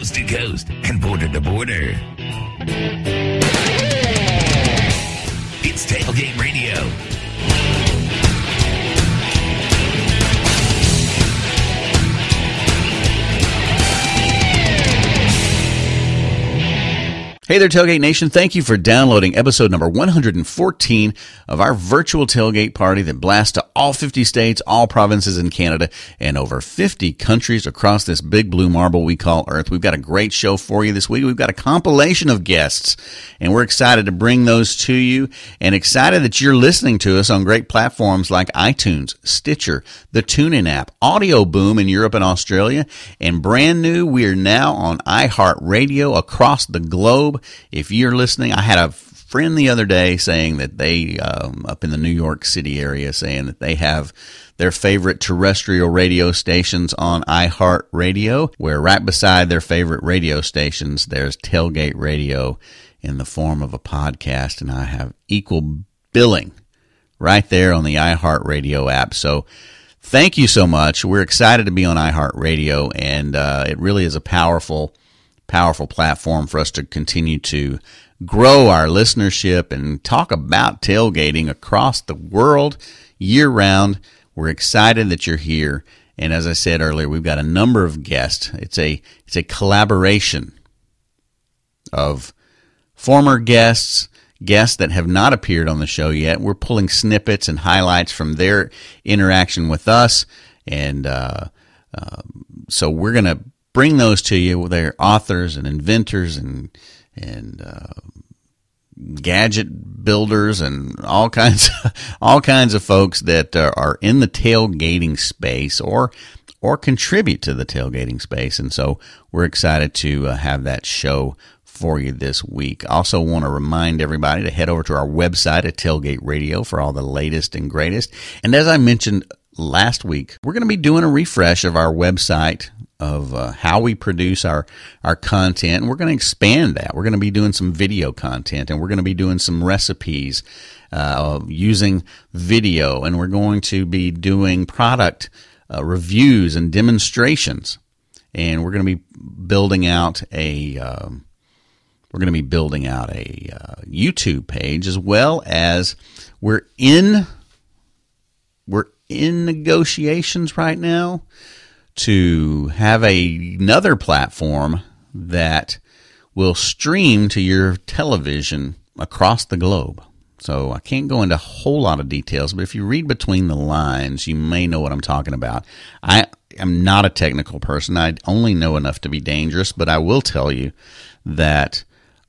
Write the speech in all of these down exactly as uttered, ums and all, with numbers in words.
coast to coast and border to border. It's Tailgate Radio. Hey there, Tailgate Nation. Thank you for downloading episode number one hundred fourteen of our virtual tailgate party that blasts to all fifty states, all provinces in Canada, and over fifty countries across this big blue marble we call Earth. We've got a great show for you this week. We've got a compilation of guests, and we're excited to bring those to you, and excited that you're listening to us on great platforms like iTunes, Stitcher, the TuneIn app, Audio Boom in Europe and Australia, and brand new, we are now on iHeartRadio across the globe. If you're listening, I had a friend the other day saying that they, um, up in the New York City area, saying that they have their favorite terrestrial radio stations on iHeartRadio, where right beside their favorite radio stations, there's Tailgate Radio in the form of a podcast, and I have equal billing right there on the iHeartRadio app. So thank you so much. We're excited to be on iHeartRadio, and uh, it really is a powerful powerful platform for us to continue to grow our listenership and talk about tailgating across the world year-round. We're excited that you're here, and as I said earlier, we've got a number of guests. It's a it's a collaboration of former guests, guests that have not appeared on the show yet. We're pulling snippets and highlights from their interaction with us, and uh, uh, so we're going to bring those to you. They're authors and inventors and and uh, gadget builders and all kinds all kinds of folks that uh, are in the tailgating space or or contribute to the tailgating space. And so we're excited to uh, have that show for you this week. Also want to remind everybody to head over to our website at Tailgate Radio for all the latest and greatest. And as I mentioned last week, we're going to be doing a refresh of our website of uh, how we produce our, our content, and we're going to expand that. We're going to be doing some video content, and we're going to be doing some recipes uh, using video, and we're going to be doing product uh, reviews and demonstrations, and we're going to be building out a um, we're going to be building out a uh, YouTube page, as well as we're in we're in negotiations right now to have a, another platform that will stream to your television across the globe. So I can't go into a whole lot of details, but if you read between the lines, you may know what I'm talking about. I am not a technical person. I only know enough to be dangerous, but I will tell you that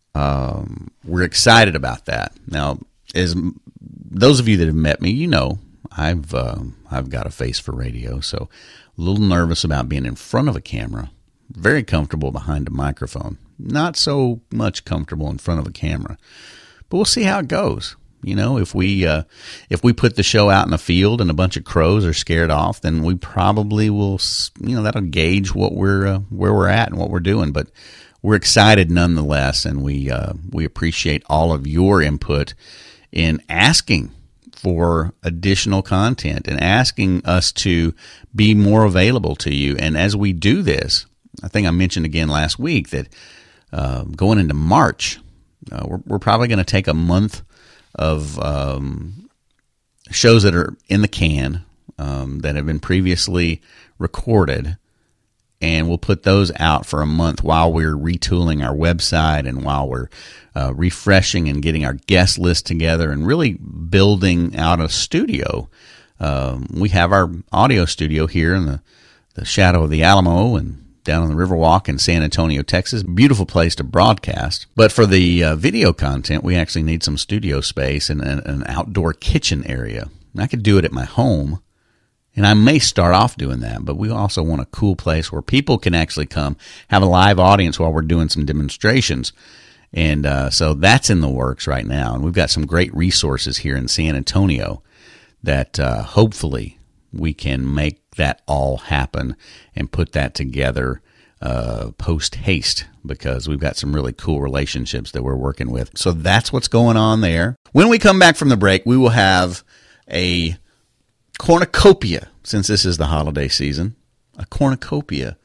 um, we're excited about that. Now, as those of you that have met me, you know I've uh, I've got a face for radio, so a little nervous about being in front of a camera, very comfortable behind a microphone, not so much comfortable in front of a camera, but we'll see how it goes. You know, if we uh, if we put the show out in the field and a bunch of crows are scared off, then we probably will, you know, that'll gauge what we're uh, where we're at and what we're doing. But we're excited nonetheless, and we uh, we appreciate all of your input in asking for additional content and asking us to be more available to you. And as we do this, I think I mentioned again last week that uh, going into March, uh, we're, we're probably going to take a month of um, shows that are in the can um, that have been previously recorded, and we'll put those out for a month while we're retooling our website and while we're uh, refreshing and getting our guest list together and really building out a studio. Um, we have our audio studio here in the, the shadow of the Alamo and down on the Riverwalk in San Antonio, Texas. Beautiful place to broadcast. But for the uh, video content, we actually need some studio space and an, an outdoor kitchen area. And I could do it at my home, and I may start off doing that, but we also want a cool place where people can actually come, have a live audience while we're doing some demonstrations. And uh, so that's in the works right now. And we've got some great resources here in San Antonio that uh, hopefully we can make that all happen and put that together uh, post-haste, because we've got some really cool relationships that we're working with. So that's what's going on there. When we come back from the break, we will have a cornucopia, since this is the holiday season, a cornucopia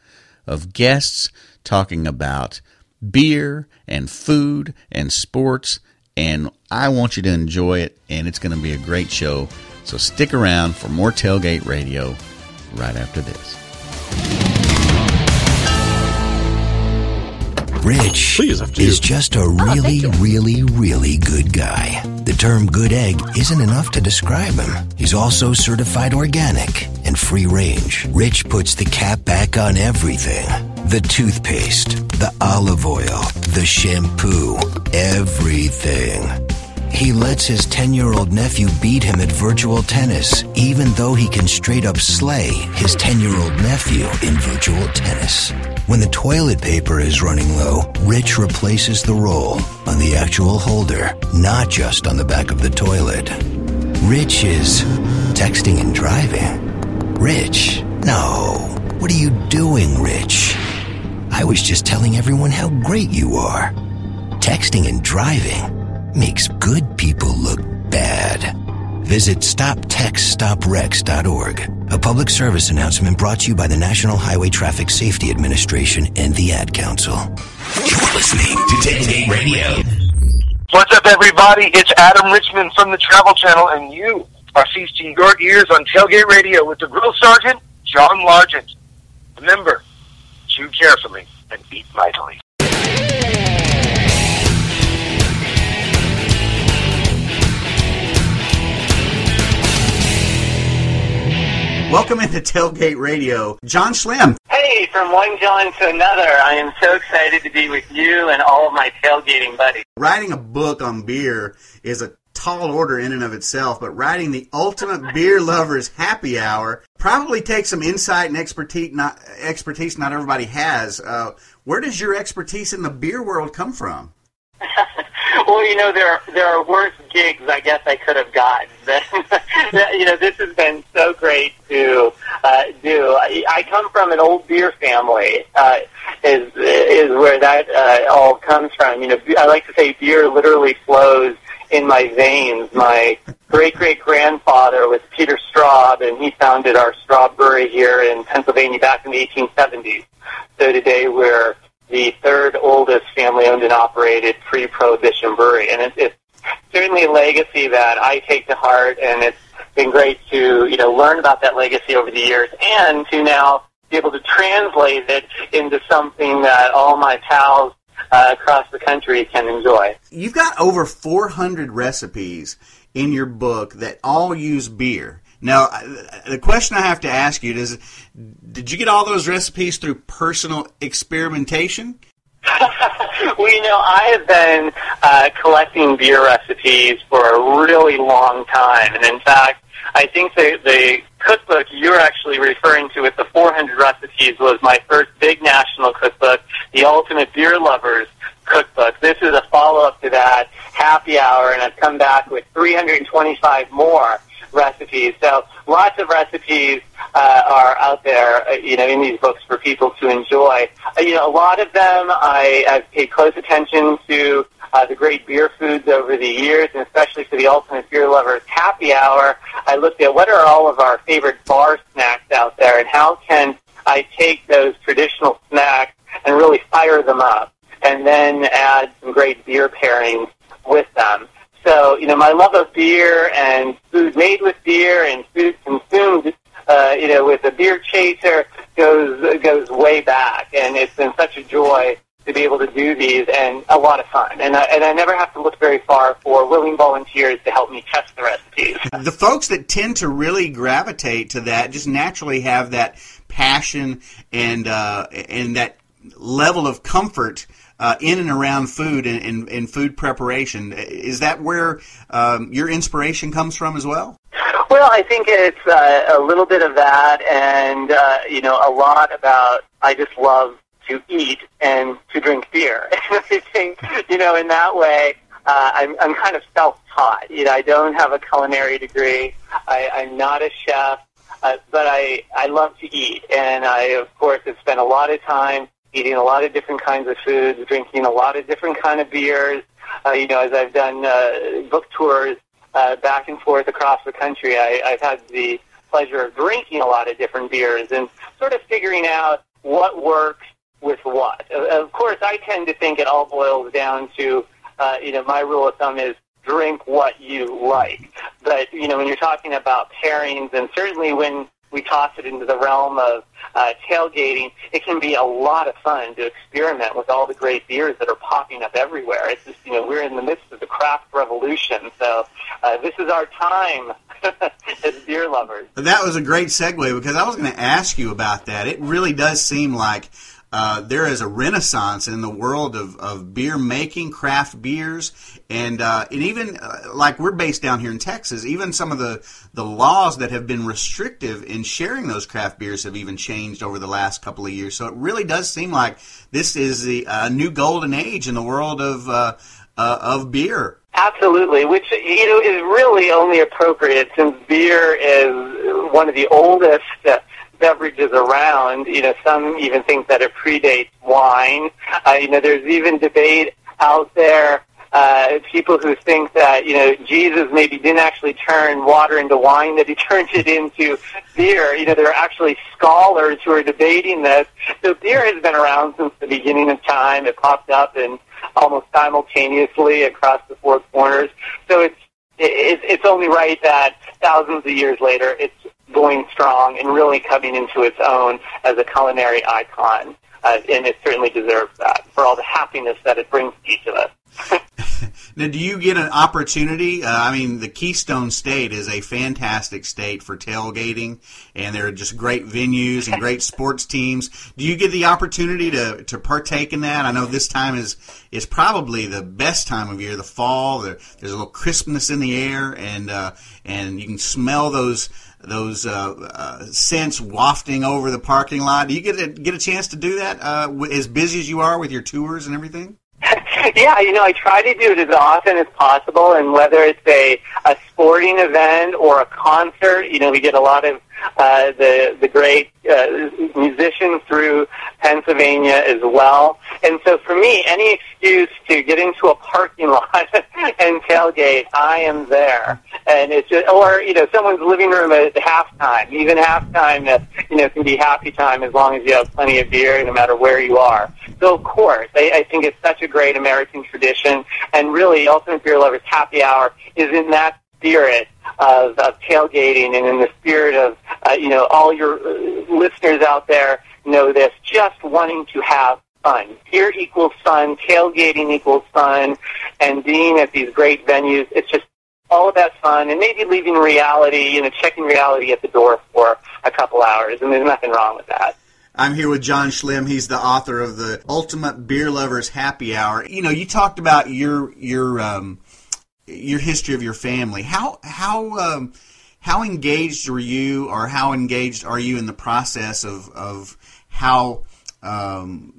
of guests talking about beer and food and sports, and I want you to enjoy it, and it's going to be a great show. So stick around for more Tailgate Radio right after this. Rich is just a really, oh, really, really good guy. The term good egg isn't enough to describe him. He's also certified organic and free range. Rich puts the cap back on everything. The toothpaste, the olive oil, the shampoo, everything. He lets his ten-year-old nephew beat him at virtual tennis, even though he can straight up slay his ten-year-old nephew in virtual tennis. When the toilet paper is running low, Rich replaces the roll on the actual holder, not just on the back of the toilet. Rich is texting and driving. Rich, no. What are you doing, Rich? I was just telling everyone how great you are. Texting and driving makes good people look bad. Visit stop text stop wrecks dot org. A public service announcement brought to you by the National Highway Traffic Safety Administration and the Ad Council. You're listening to Tailgate Radio. What's up, everybody? It's Adam Richmond from the Travel Channel, and you are feasting your ears on Tailgate Radio with the Grill Sergeant, John Largent. Remember, chew carefully and eat mightily. Welcome into Tailgate Radio, John Schlemm. Hey, from one John to another. I am so excited to be with you and all of my tailgating buddies. Writing a book on beer is a tall order in and of itself, but writing the ultimate beer lover's happy hour probably takes some insight and expertise not, expertise not everybody has. Uh, where does your expertise in the beer world come from? Well, you know, there are, there are worse gigs I guess I could have gotten. You know, this has been so great to uh, do. I, I come from an old beer family, uh, is is where that uh, all comes from. You know, I like to say beer literally flows in my veins. My great-great-grandfather was Peter Straub, and he founded our Straub Brewery here in Pennsylvania back in the eighteen seventies. So today we're the third oldest family-owned and operated pre-Prohibition brewery. And it, it's certainly a legacy that I take to heart, and it's been great to, you know, learn about that legacy over the years and to now be able to translate it into something that all my pals uh, across the country can enjoy. You've got over four hundred recipes in your book that all use beer. Now, the question I have to ask you is, did you get all those recipes through personal experimentation? Well, you know, I have been uh, collecting beer recipes for a really long time. And in fact, I think the, the cookbook you're actually referring to with the four hundred recipes was my first big national cookbook, the Ultimate Beer Lovers Cookbook. This is a follow-up to that happy hour, and I've come back with three hundred twenty-five more recipes. So lots of recipes uh, are out there, uh, you know, in these books for people to enjoy. Uh, you know, a lot of them I, I've paid close attention to uh, the great beer foods over the years, and especially for the Ultimate Beer Lovers Happy Hour, I looked at what are all of our favorite bar snacks out there, and how can I take those traditional snacks and really fire them up, and then add some great beer pairings with them. So, you know, my love of beer and food made with beer and food consumed, uh, you know, with a beer chaser goes goes way back. And it's been such a joy to be able to do these, and a lot of fun. And I, and I never have to look very far for willing volunteers to help me test the recipes. The folks that tend to really gravitate to that just naturally have that passion and uh, and that level of comfort Uh, in and around food and, and, and food preparation. Is that where um, your inspiration comes from as well? Well, I think it's uh, a little bit of that, and, uh, you know, a lot about I just love to eat and to drink beer. And I think, you know, in that way, uh, I'm, I'm kind of self-taught. You know, I don't have a culinary degree. I, I'm not a chef, uh, but I, I love to eat. And I, of course, have spent a lot of time eating a lot of different kinds of foods, drinking a lot of different kind of beers. Uh, you know, as I've done uh, book tours uh, back and forth across the country, I, I've had the pleasure of drinking a lot of different beers and sort of figuring out what works with what. Of course, I tend to think it all boils down to, uh, you know, my rule of thumb is drink what you like. But, you know, when you're talking about pairings, and certainly when we toss it into the realm of uh, tailgating, it can be a lot of fun to experiment with all the great beers that are popping up everywhere. It's just, you know, we're in the midst of the craft revolution, so uh, this is our time as beer lovers. That was a great segue, because I was going to ask you about that. It really does seem like Uh, there is a renaissance in the world of, of beer making, craft beers, and uh, and even uh, like we're based down here in Texas, even some of the, the laws that have been restrictive in sharing those craft beers have even changed over the last couple of years. So it really does seem like this is the uh, new golden age in the world of uh, uh, of beer. Absolutely, which, you know, is really only appropriate since beer is one of the oldest uh, beverages around. You know, some even think that it predates wine. Uh, you know, there's even debate out there, uh, people who think that, you know, Jesus maybe didn't actually turn water into wine, that he turned it into beer. You know, there are actually scholars who are debating this. So beer has been around since the beginning of time. It popped up in almost simultaneously across the four corners. So it's, it, it's only right that thousands of years later, it's going strong and really coming into its own as a culinary icon, uh, and it certainly deserves that for all the happiness that it brings to each of us. Now, do you get an opportunity? Uh, I mean, the Keystone State is a fantastic state for tailgating, and there are just great venues and great sports teams. Do you get the opportunity to, to partake in that? I know this time is is probably the best time of year, the fall. There, there's a little crispness in the air, and uh, and you can smell those those uh, uh, scents wafting over the parking lot. Do you get a, get a chance to do that uh, w- as busy as you are with your tours and everything? Yeah, you know, I try to do it as often as possible, and whether it's a, a sporting event or a concert, you know, we get a lot of uh, the the great uh, musicians through Pennsylvania as well. And so for me, any excuse to get into a parking lot and tailgate, I am there. And it's just, or, you know, someone's living room at halftime. Even halftime, uh, you know, can be happy time as long as you have plenty of beer, no matter where you are. So, of course, I, I think it's such a great American tradition. And really, Ultimate Beer Lovers Happy Hour is in that spirit of, of tailgating, and in the spirit of, uh, you know, all your uh, listeners out there know this, just wanting to have fun. Beer equals fun, tailgating equals fun, and being at these great venues, it's just all about fun, and maybe leaving reality, you know, checking reality at the door for a couple hours, and there's nothing wrong with that. I'm here with John Schlimm. He's the author of the Ultimate Beer Lovers Happy Hour. You know, you talked about your your um, your history of your family. How how um, how engaged were you, or how engaged are you in the process of of how um,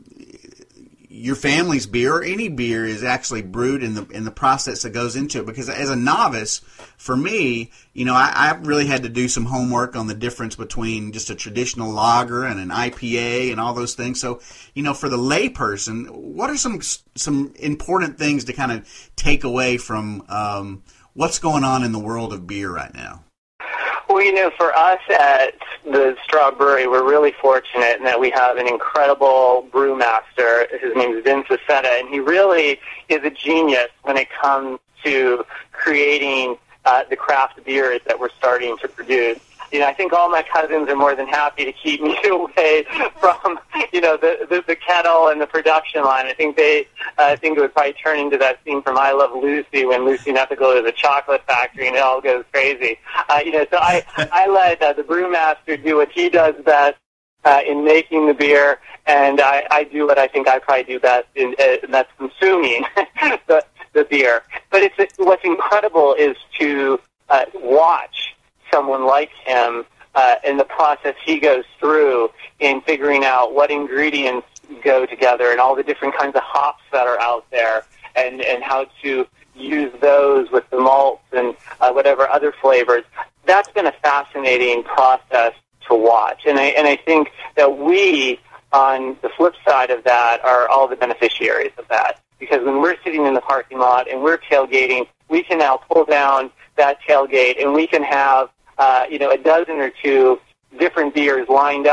your family's beer, or any beer, is actually brewed in the in the process that goes into it? Because as a novice, for me, you know, I, I really had to do some homework on the difference between just a traditional lager and an I P A and all those things. So, you know, for the layperson, what are some some important things to kind of take away from um, what's going on in the world of beer right now? Well, you know, for us at the Straw Brewery, we're really fortunate in that we have an incredible brewmaster. His name is Vince Aceta, and he really is a genius when it comes to creating uh, the craft beers that we're starting to produce. You know, I think all my cousins are more than happy to keep me away from, you know, the, the, the kettle and the production line. I think they, uh, I think it would probably turn into that scene from I Love Lucy when Lucy has to go to the chocolate factory and it all goes crazy. Uh, you know, so I, I let uh, the brewmaster do what he does best uh, in making the beer, and I, I do what I think I probably do best, in, uh, and that's consuming the, the beer. But it's what's incredible is to uh, watch someone like him uh, in the process he goes through in figuring out what ingredients go together and all the different kinds of hops that are out there, and, and how to use those with the malts and uh, whatever other flavors. That's been a fascinating process to watch. And I, and I think that we, on the flip side of that, are all the beneficiaries of that. Because when we're sitting in the parking lot and we're tailgating, we can now pull down that tailgate and we can have Uh, you know, a dozen or two different beers lined up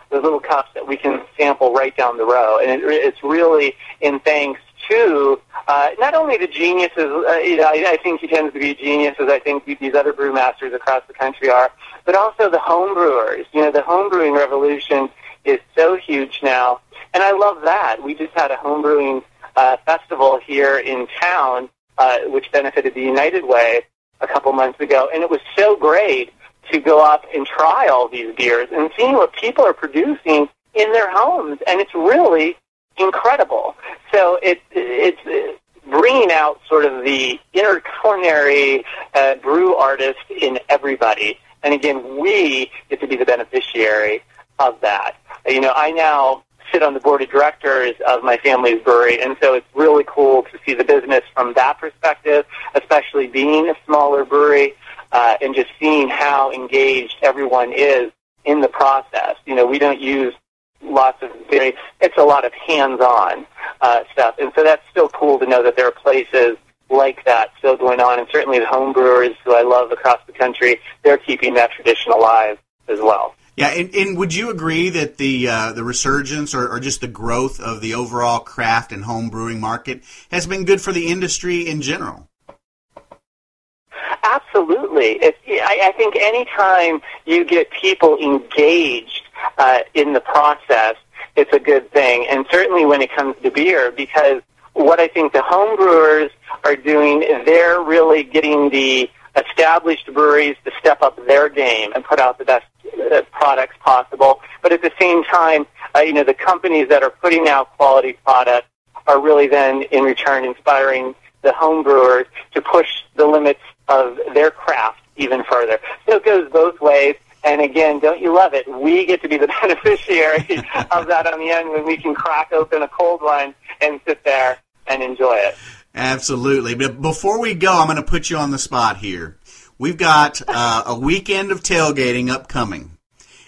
those little cups that we can sample right down the row. And it, it's really in thanks to uh, not only the geniuses, uh, you know, I, I think he tends to be geniuses, I think these other brewmasters across the country are, but also the home brewers. You know, the home brewing revolution is so huge now, and I love that. We just had a home brewing uh, festival here in town, uh, which benefited the United Way a couple months ago, and it was so great to go up and try all these beers and seeing what people are producing in their homes, and it's really incredible. So it, it's bringing out sort of the inner culinary uh, brew artist in everybody. And again, we get to be the beneficiary of that. You know, I now sit on the board of directors of my family's brewery, and so it's really cool to see the business from that perspective, especially being a smaller brewery, uh, and just seeing how engaged everyone is in the process. You know, we don't use lots of, it's a lot of hands-on uh, stuff. And so that's still cool to know that there are places like that still going on. And certainly the home brewers who I love across the country, they're keeping that tradition alive as well. Yeah, and, and would you agree that the uh, the resurgence or, or just the growth of the overall craft and home brewing market has been good for the industry in general? Absolutely. It's, I, I think anytime you get people engaged uh, in the process, it's a good thing. And certainly when it comes to beer, because what I think the home brewers are doing, they're really getting the established breweries to step up their game and put out the best uh, products possible. But at the same time, uh, you know, the companies that are putting out quality products are really then, in return, inspiring the home brewers to push the limits of their craft even further. So it goes both ways. And again, don't you love it? We get to be the beneficiary of that on the end when we can crack open a cold one and sit there and enjoy it. Absolutely. But before we go, I'm going to put you on the spot here. We've got uh, a weekend of tailgating upcoming.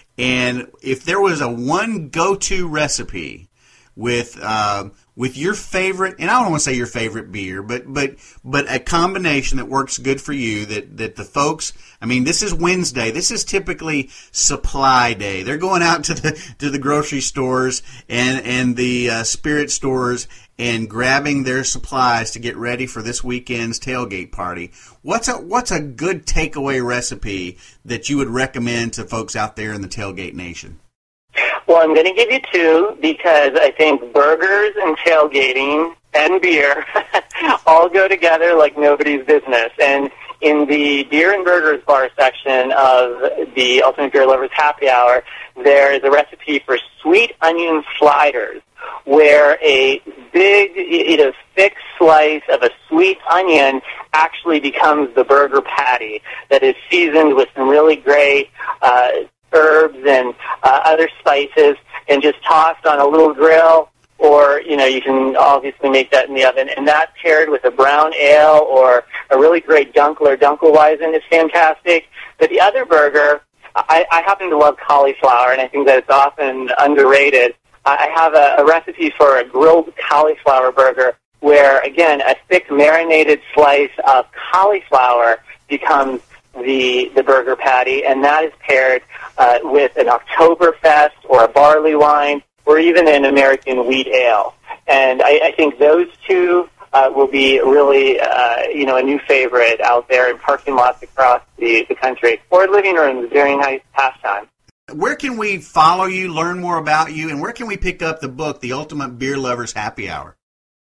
And if there was a one go-to recipe with uh, with your favorite, and I don't want to say your favorite beer, but but but a combination that works good for you, that, that the folks, I mean, this is Wednesday. This is typically supply day. They're going out to the to the grocery stores and, and the uh, spirit stores and grabbing their supplies to get ready for this weekend's tailgate party. What's a what's a good takeaway recipe that you would recommend to folks out there in the tailgate nation? Well, I'm going to give you two because I think burgers and tailgating and beer all go together like nobody's business. And in the beer and burgers bar section of the Ultimate Beer Lovers Happy Hour, there is a recipe for sweet onion sliders, where a big, you know, thick slice of a sweet onion actually becomes the burger patty that is seasoned with some really great uh, herbs and uh, other spices and just tossed on a little grill, or, you know, you can obviously make that in the oven. And that paired with a brown ale or a really great Dunkel or Dunkelweizen is fantastic. But the other burger, I, I happen to love cauliflower, and I think that it's often underrated. I have a, a recipe for a grilled cauliflower burger where, again, a thick marinated slice of cauliflower becomes the the burger patty, and that is paired uh, with an Oktoberfest or a barley wine or even an American wheat ale. And I, I think those two uh, will be really, uh, you know, a new favorite out there in parking lots across the, the country, or living rooms during nice pastime. Where can we follow you, learn more about you, and where can we pick up the book, The Ultimate Beer Lovers Happy Hour?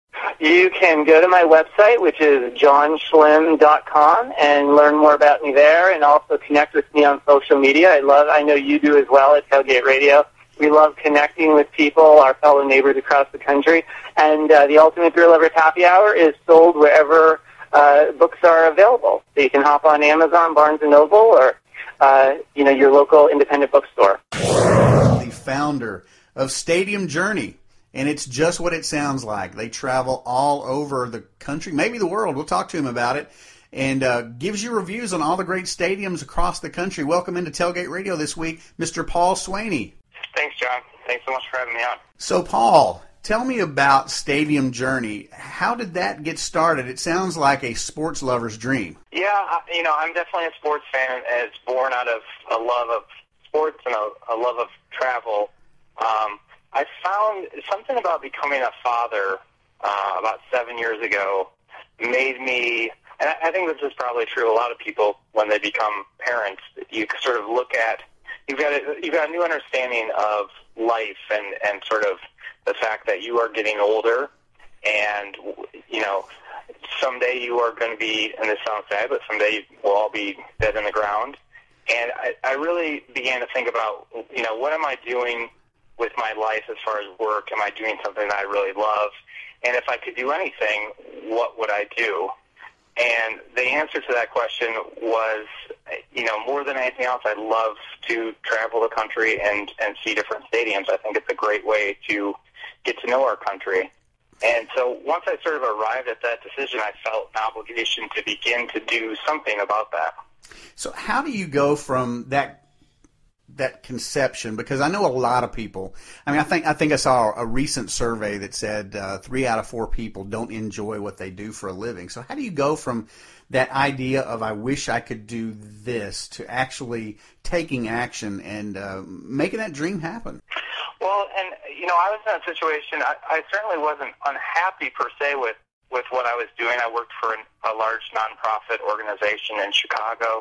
You can go to my website, which is john schlim dot com, and learn more about me there, and also connect with me on social media. I love, I know you do as well at Tailgate Radio. We love connecting with people, our fellow neighbors across the country. And uh, the Ultimate Beer Lovers Happy Hour is sold wherever uh, books are available. So you can hop on Amazon, Barnes and Noble, or uh, you know, your local independent bookstore. The founder of Stadium Journey. And it's just what it sounds like. They travel all over the country, maybe the world. We'll talk to him about it. And uh, gives you reviews on all the great stadiums across the country. Welcome into Tailgate Radio this week, Mister Paul Swaney. Thanks, John. Thanks so much for having me on. So, Paul, tell me about Stadium Journey. How did that get started? It sounds like a sports lover's dream. Yeah, you know, I'm definitely a sports fan. It's born out of a love of sports and a, a love of travel. Um, I found something about becoming a father uh, about seven years ago made me, and I think this is probably true of a lot of people when they become parents, you sort of look at, you've got a, you've got a new understanding of life and, and sort of the fact that you are getting older and, you know, someday you are going to be, and this sounds sad, but someday we'll all be dead in the ground. And I, I really began to think about, you know, what am I doing with my life as far as work? Am I doing something that I really love? And if I could do anything, what would I do? And the answer to that question was, you know, more than anything else, I love to travel the country and, and see different stadiums. I think it's a great way to get to know our country. And so once I sort of arrived at that decision, I felt an obligation to begin to do something about that. So how do you go from that that conception? Because I know a lot of people. I mean, I think I think I saw a recent survey that said uh, three out of four people don't enjoy what they do for a living. So how do you go from that idea of I wish I could do this to actually taking action and uh, making that dream happen? Well, and, you know, I was in a situation, I, I certainly wasn't unhappy per se with, with what I was doing. I worked for an, a large nonprofit organization in Chicago,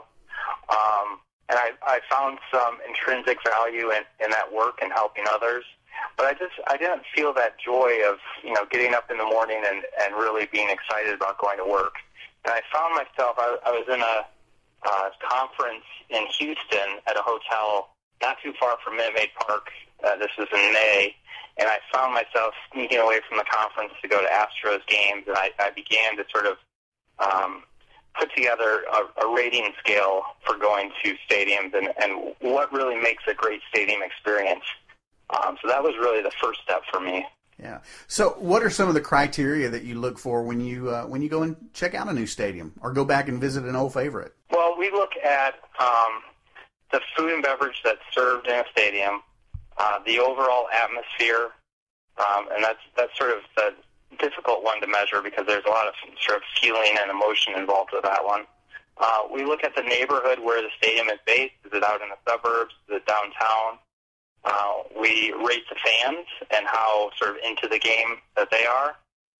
um, and I, I found some intrinsic value in, in that work and helping others. But I just, I didn't feel that joy of, you know, getting up in the morning and, and really being excited about going to work. And I found myself, I, I was in a uh, conference in Houston at a hotel not too far from Minute Maid Park. Uh, this was in May, and I found myself sneaking away from the conference to go to Astros games, and I, I began to sort of um, put together a, a rating scale for going to stadiums and, and what really makes a great stadium experience. Um, so that was really the first step for me. Yeah. So what are some of the criteria that you look for when you uh, when you go and check out a new stadium or go back and visit an old favorite? Well, we look at um, the food and beverage that's served in a stadium, uh, the overall atmosphere, um, and that's that's sort of the difficult one to measure because there's a lot of sort of feeling and emotion involved with that one. Uh, we look at the neighborhood where the stadium is based. Is it out in the suburbs? Is it downtown? Uh, we rate the fans and how sort of into the game that they are.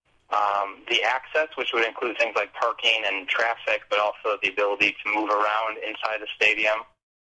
Um, the access, which would include things like parking and traffic, but also the ability to move around inside the stadium.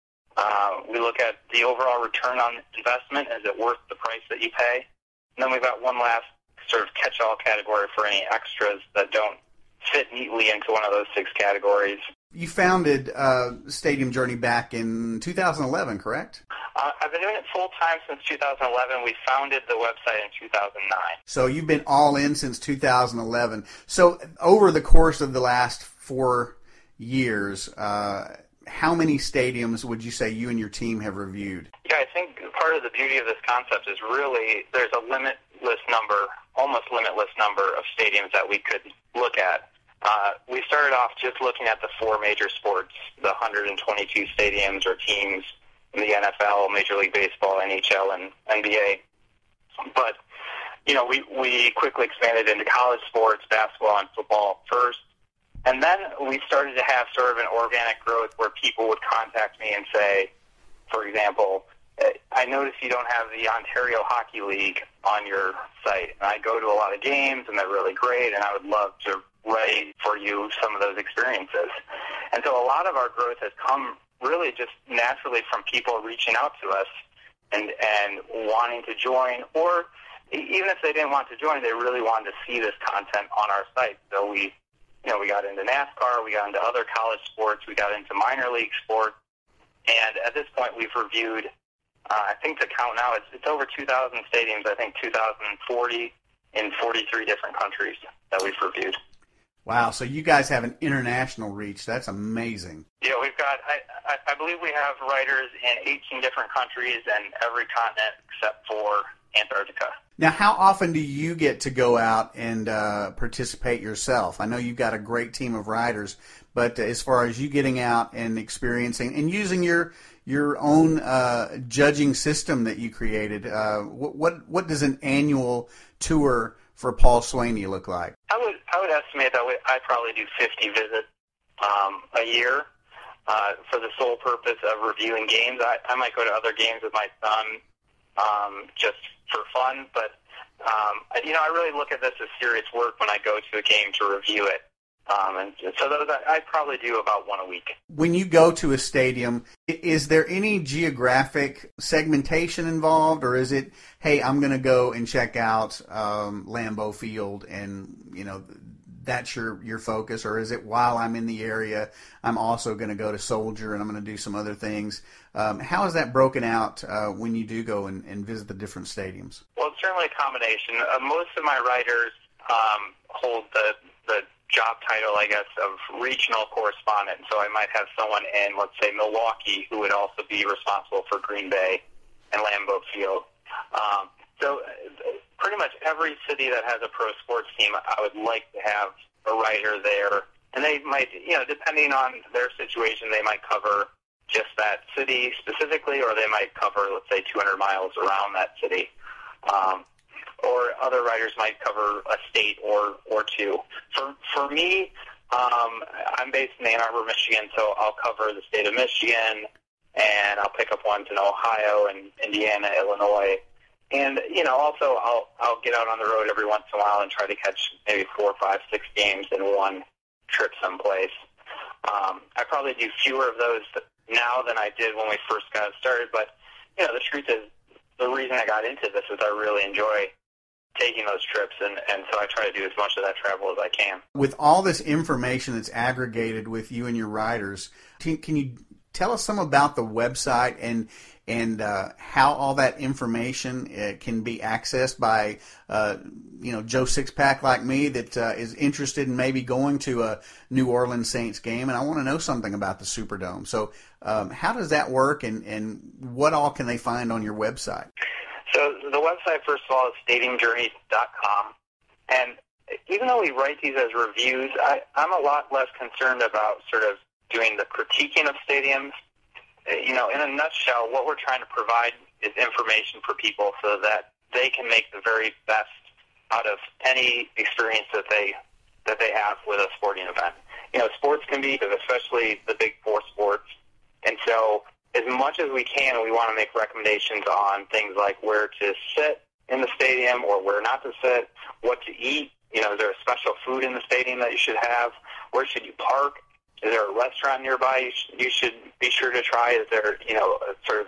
Uh, we look at the overall return on investment. Is it worth the price that you pay? And then we've got one last sort of catch-all category for any extras that don't fit neatly into one of those six categories. You founded uh, Stadium Journey back in two thousand eleven, correct? Uh, I've been doing it full-time since two thousand eleven. We founded the website in two thousand nine. So you've been all in since two thousand eleven. So over the course of the last four years, uh, how many stadiums would you say you and your team have reviewed? Yeah, I think part of the beauty of this concept is really there's a limitless number, almost limitless number of stadiums that we could look at. Uh, we started off just looking at the four major sports, the one hundred twenty-two stadiums or teams in the N F L, Major League Baseball, N H L, and N B A. But, you know, we, we quickly expanded into college sports, basketball, and football first. And then we started to have sort of an organic growth where people would contact me and say, for example, I noticed you don't have the Ontario Hockey League on your site. And I go to a lot of games, and they're really great, and I would love to write for you some of those experiences. And so a lot of our growth has come really just naturally from people reaching out to us and, and wanting to join, or even if they didn't want to join, they really wanted to see this content on our site. So we, you know, we got into NASCAR, we got into other college sports, we got into minor league sports, and at this point we've reviewed, uh, I think the count now, it's, it's over two thousand stadiums, I think two thousand forty in forty-three different countries that we've reviewed. Wow, so you guys have an international reach. That's amazing. Yeah, we've got, I, I, I believe we have writers in eighteen different countries and every continent except for Antarctica. Now, how often do you get to go out and uh, participate yourself? I know you've got a great team of writers, but as far as you getting out and experiencing and using your your own uh, judging system that you created, uh, what, what what does an annual tour for Paul Swaney look like? I would I would estimate that I probably do fifty visits um, a year uh, for the sole purpose of reviewing games. I, I might go to other games with my son um, just for fun. But um, you know, I really look at this as serious work when I go to a game to review it. Um, and so those I, I probably do about one a week. When you go to a stadium, is there any geographic segmentation involved, or is it, hey, I'm going to go and check out um, Lambeau Field, and you know that's your your focus, or is it while I'm in the area, I'm also going to go to Soldier and I'm going to do some other things? Um, how is that broken out uh, when you do go and, and visit the different stadiums? Well, it's certainly a combination. Uh, most of my writers um, hold the the job title, I guess, of regional correspondent. So I might have someone in, let's say, Milwaukee, who would also be responsible for Green Bay and Lambeau Field. Um, so pretty much every city that has a pro sports team, I would like to have a writer there. And they might, you know, depending on their situation, they might cover just that city specifically, or they might cover, let's say, two hundred miles around that city. Um, or other writers might cover a state or, or two. For for me, um, I'm based in Ann Arbor, Michigan, so I'll cover the state of Michigan, and I'll pick up ones in Ohio and Indiana, Illinois. And, you know, also I'll I'll get out on the road every once in a while and try to catch maybe four, five, six games in one trip someplace. Um, I probably do fewer of those now than I did when we first got started, but, you know, the truth is the reason I got into this is I really enjoy taking those trips, and, and so I try to do as much of that travel as I can. With all this information that's aggregated with you and your writers, can, can you tell us some about the website and and uh, how all that information uh, can be accessed by uh, you know Joe Sixpack like me that uh, is interested in maybe going to a New Orleans Saints game, and I want to know something about the Superdome. So um, how does that work, and, and what all can they find on your website? So the website, first of all, is stadium journey dot com. And even though we write these as reviews, I, I'm a lot less concerned about sort of doing the critiquing of stadiums. You know, in a nutshell, what we're trying to provide is information for people so that they can make the very best out of any experience that they that they have with a sporting event. You know, sports can be, especially the big four sports, and so as much as we can, we want to make recommendations on things like where to sit in the stadium or where not to sit, what to eat. You know, is there a special food in the stadium that you should have? Where should you park? Is there a restaurant nearby you, sh- you should be sure to try? Is there, you know, a, sort of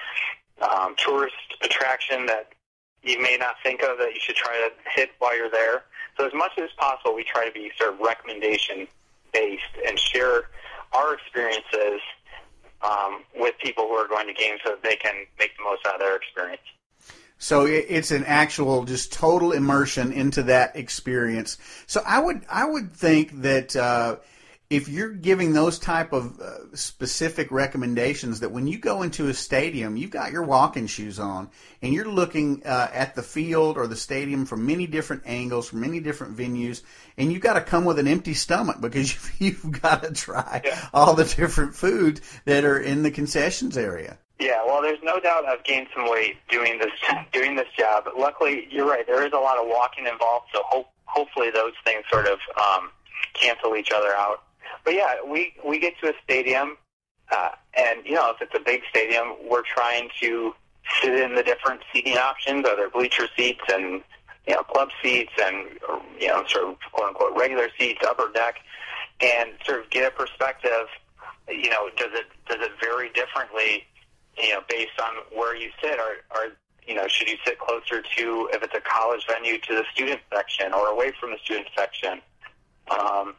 a um, tourist attraction that you may not think of that you should try to hit while you're there? So as much as possible, we try to be sort of recommendation-based and share our experiences Um, with people who are going to games so that they can make the most out of their experience. So it's an actual, just total immersion into that experience. So I would, I would think that uh, if you're giving those type of uh, specific recommendations, that when you go into a stadium, you've got your walking shoes on, and you're looking uh, at the field or the stadium from many different angles, from many different venues, and you've got to come with an empty stomach because you've got to try yeah. all the different foods that are in the concessions area. Yeah, well, there's no doubt I've gained some weight doing this doing this job. But luckily, you're right. There is a lot of walking involved, so hope, hopefully those things sort of um, cancel each other out. But yeah, we we get to a stadium, uh, and you know, if it's a big stadium, we're trying to sit in the different seating options. Are there bleacher seats and you know club seats and you know sort of quote unquote regular seats, upper deck, and sort of get a perspective. You know, does it does it vary differently? You know, based on where you sit, or, or you know, should you sit closer to, if it's a college venue, to the student section or away from the student section? Um,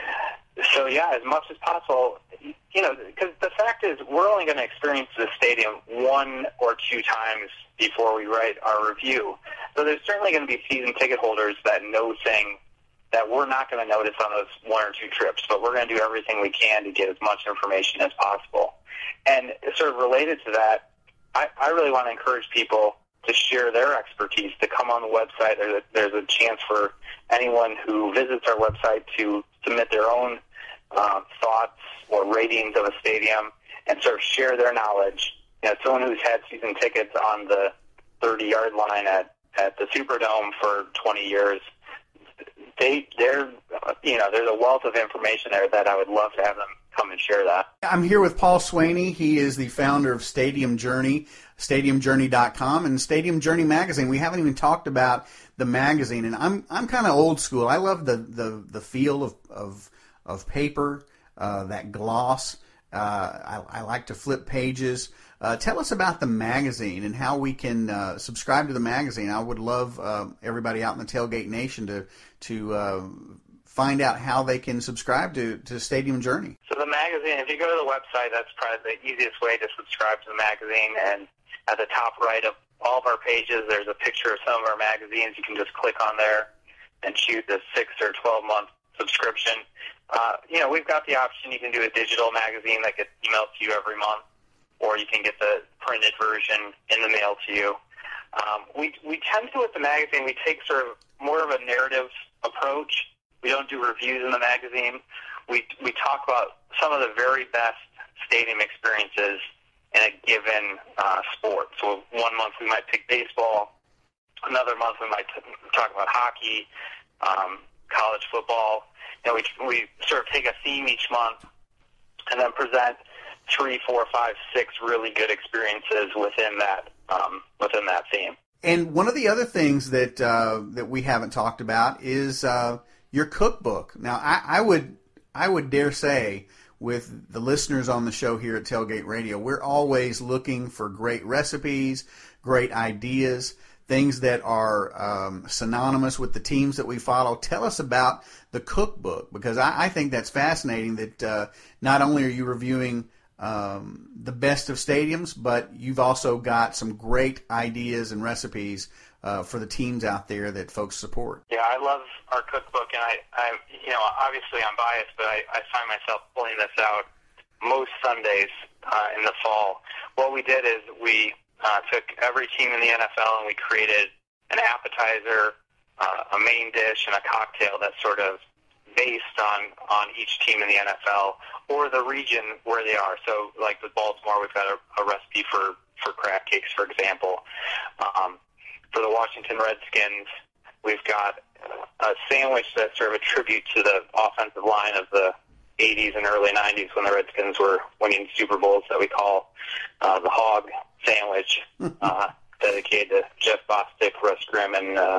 so, yeah, as much as possible, you know, because the fact is we're only going to experience the stadium one or two times before we write our review. So there's certainly going to be season ticket holders that know things that we're not going to notice on those one or two trips, but we're going to do everything we can to get as much information as possible. And sort of related to that, I, I really want to encourage people to share their expertise, to come on the website. There's a, there's a chance for anyone who visits our website to submit their own uh, thoughts or ratings of a stadium and sort of share their knowledge. You know, someone who's had season tickets on the thirty-yard line at, at the Superdome for twenty years, they, they're, you know, there's a wealth of information there that I would love to have them come and share that. I'm here with Paul Swaney. He is the founder of Stadium Journey, stadium journey dot com, and Stadium Journey magazine. We haven't even talked about the magazine, and I'm I'm kind of old school. I love the the, the feel of of, of paper, uh, that gloss. Uh, I, I like to flip pages. Uh, tell us about the magazine and how we can uh, subscribe to the magazine. I would love uh, everybody out in the Tailgate Nation to to uh, find out how they can subscribe to, to Stadium Journey. So the magazine, if you go to the website, that's probably the easiest way to subscribe to the magazine. And at the top right of all of our pages, there's a picture of some of our magazines. You can just click on there and choose a six or twelve month subscription. Uh, you know, we've got the option. You can do a digital magazine that gets emailed to you every month, or you can get the printed version in the mail to you. Um, we we tend to, with the magazine, we take sort of more of a narrative approach. We don't do reviews in the magazine. We we talk about some of the very best stadium experiences in a given uh, sport. So one month we might pick baseball. Another month we might t- talk about hockey, um, college football. And we we sort of take a theme each month and then present three, four, five, six really good experiences within that um, within that theme. And one of the other things that uh, that we haven't talked about is uh, your cookbook. Now, I, I would I would dare say, with the listeners on the show here at Tailgate Radio, we're always looking for great recipes, great ideas, things that are um, synonymous with the teams that we follow. Tell us about the cookbook, because I, I think that's fascinating that uh, not only are you reviewing um, the best of stadiums, but you've also got some great ideas and recipes uh, for the teams out there that folks support. Yeah, I love our cookbook, and I, I you know, obviously I'm biased, but I, I find myself pulling this out most Sundays uh, in the fall. What we did is we uh, took every team in the N F L and we created an appetizer, uh, a main dish, and a cocktail that's sort of based on, on each team in the N F L or the region where they are. So, like with Baltimore, we've got a, a recipe for, for crab cakes, for example. Um, for the Washington Redskins, we've got a sandwich that's sort of a tribute to the offensive line of the eighties and early nineties when the Redskins were winning Super Bowls that we call uh, the Hog Sandwich, uh, dedicated to Jeff Bostic, Russ Grimm, and uh,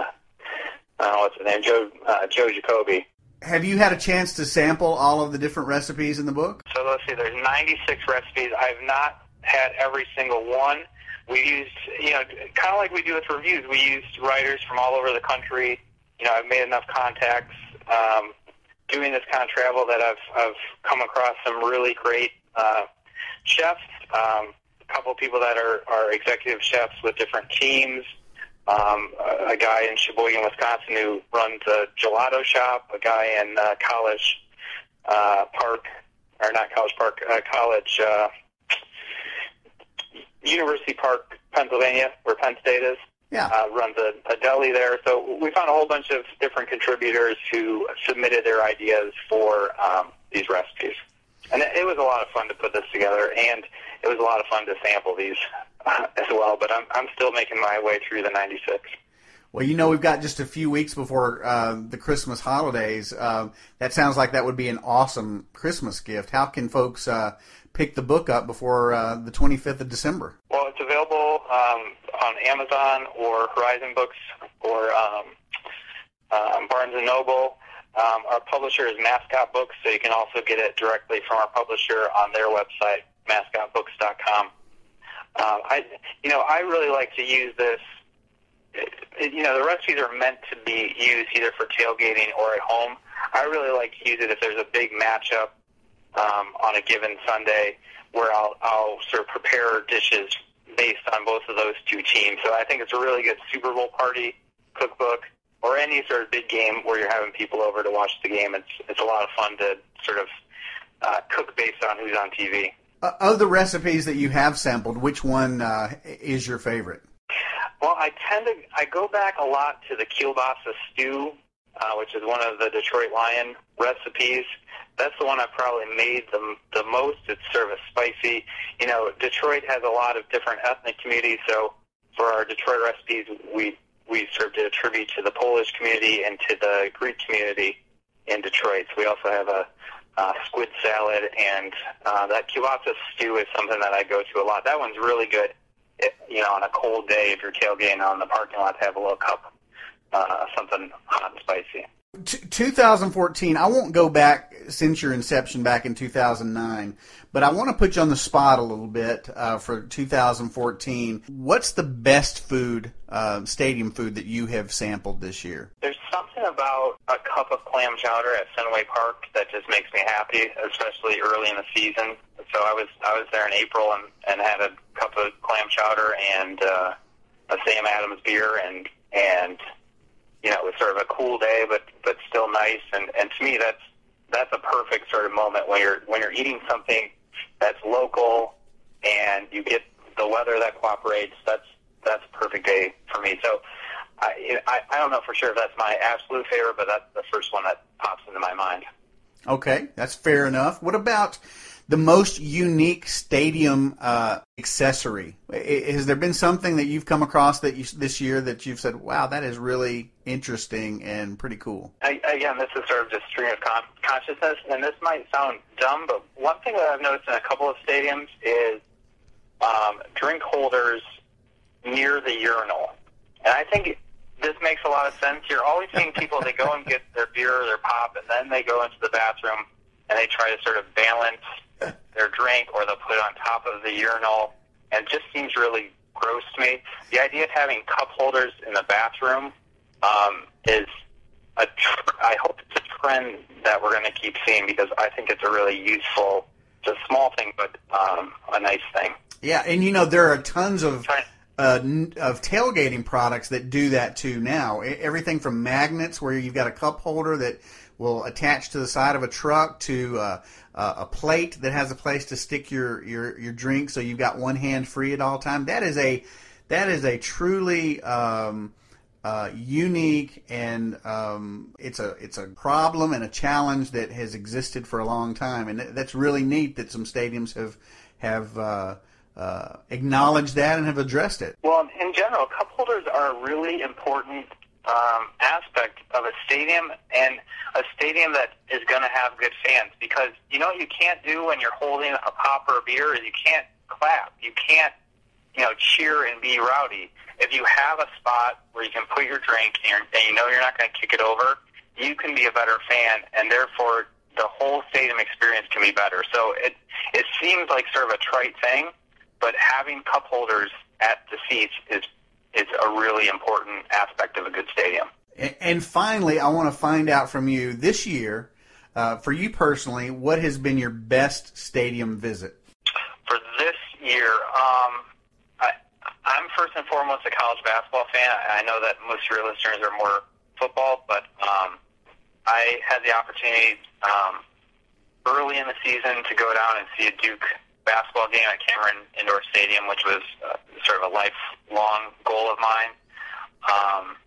I don't know what's his name, Joe, uh, Joe Jacoby. Have you had a chance to sample all of the different recipes in the book? So let's see, there's ninety-six recipes. I've not had every single one. We used, you know, kind of like we do with reviews, we used writers from all over the country. You know, I've made enough contacts um, doing this kind of travel that I've, I've come across some really great uh, chefs, um, a couple of people that are, are executive chefs with different teams. Um, a, a guy in Sheboygan, Wisconsin, who runs a gelato shop. A guy in uh, College uh, Park, or not College Park, uh, College uh, University Park, Pennsylvania, where Penn State is. Yeah, uh, runs a, a deli there. So we found a whole bunch of different contributors who submitted their ideas for um, these recipes, and it, it was a lot of fun to put this together, and it was a lot of fun to sample these uh, as well. But I'm I'm still making my way through the ninety-six. Well, you know, we've got just a few weeks before uh, the Christmas holidays. Uh, that sounds like that would be an awesome Christmas gift. How can folks uh, pick the book up before uh, the twenty-fifth of December? Well, it's available um, on Amazon or Horizon Books or um, um, Barnes and Noble. Um, our publisher is Mascot Books, so you can also get it directly from our publisher on their website, mascot books dot com. Um, I, you know, I really like to use this. It, you know, the recipes are meant to be used either for tailgating or at home. I really like to use it if there's a big matchup um, on a given Sunday where I'll, I'll sort of prepare dishes based on both of those two teams. So I think it's a really good Super Bowl party cookbook or any sort of big game where you're having people over to watch the game. It's it's a lot of fun to sort of uh, cook based on who's on T V. Uh, of the recipes that you have sampled, which one uh, is your favorite? Well, I tend to I go back a lot to the kielbasa stew, uh, which is one of the Detroit Lion recipes. That's the one I probably made the the most. It's sort of spicy. You know, Detroit has a lot of different ethnic communities, so for our Detroit recipes, we we sort of did a tribute to the Polish community and to the Greek community in Detroit. So we also have a uh, squid salad, and uh, that kielbasa stew is something that I go to a lot. That one's really good, if, you know, on a cold day if you're tailgating out in the parking lot to have a little cup, uh, something hot and spicy. T- twenty fourteen, I won't go back since your inception back in two thousand nine, but I want to put you on the spot a little bit uh, for two thousand fourteen. What's the best food, uh, stadium food, that you have sampled this year? There's something about a cup of clam chowder at Fenway Park that just makes me happy, especially early in the season. So I was I was there in April and, and had a cup of clam chowder and uh, a Sam Adams beer, and and you know, it was sort of a cool day, but but still nice. And, and to me, that's that's a perfect sort of moment when you're when you're eating something that's local and you get the weather that cooperates. That's that's a perfect day for me. So I, I I don't know for sure if that's my absolute favorite, but that's the first one that pops into my mind. Okay, that's fair enough. What about the most unique stadium uh, accessory? Has there been something that you've come across that you, this year that you've said, wow, that is really interesting and pretty cool? I, again, this is sort of just stream of con- consciousness, and this might sound dumb, but one thing that I've noticed in a couple of stadiums is um, drink holders near the urinal. And I think this makes a lot of sense. You're always seeing people, they go and get their beer or their pop, and then they go into the bathroom and they try to sort of balance their drink, or they'll put it on top of the urinal, and it just seems really gross to me. The idea of having cup holders in the bathroom um, is, a tr- I hope it's a trend that we're going to keep seeing, because I think it's a really useful, it's a small thing, but um, a nice thing. Yeah, and you know, there are tons of uh, of tailgating products that do that too now. Everything from magnets, where you've got a cup holder that will attach to the side of a truck, to uh, uh, a plate that has a place to stick your, your, your drink, so you've got one hand free at all time. That is a that is a truly um, uh, unique, and um, it's a it's a problem and a challenge that has existed for a long time, and that's really neat that some stadiums have have uh, uh, acknowledged that and have addressed it. Well, in general, cup holders are a really important Um, aspect of a stadium, and a stadium that is going to have good fans, because you know what you can't do when you're holding a pop or a beer is you can't clap, you can't, you know, cheer and be rowdy. If you have a spot where you can put your drink and, you're, and you know you're not going to kick it over, you can be a better fan, and therefore the whole stadium experience can be better. So it it seems like sort of a trite thing, but having cup holders at the seats is It's a really important aspect of a good stadium. And finally, I want to find out from you this year, uh, for you personally, what has been your best stadium visit? For this year, um, I, I'm first and foremost a college basketball fan. I know that most of your listeners are more football, but um, I had the opportunity um, early in the season to go down and see a Duke basketball game at Cameron Indoor Stadium, which was uh, sort of a lifelong goal of mine. Um,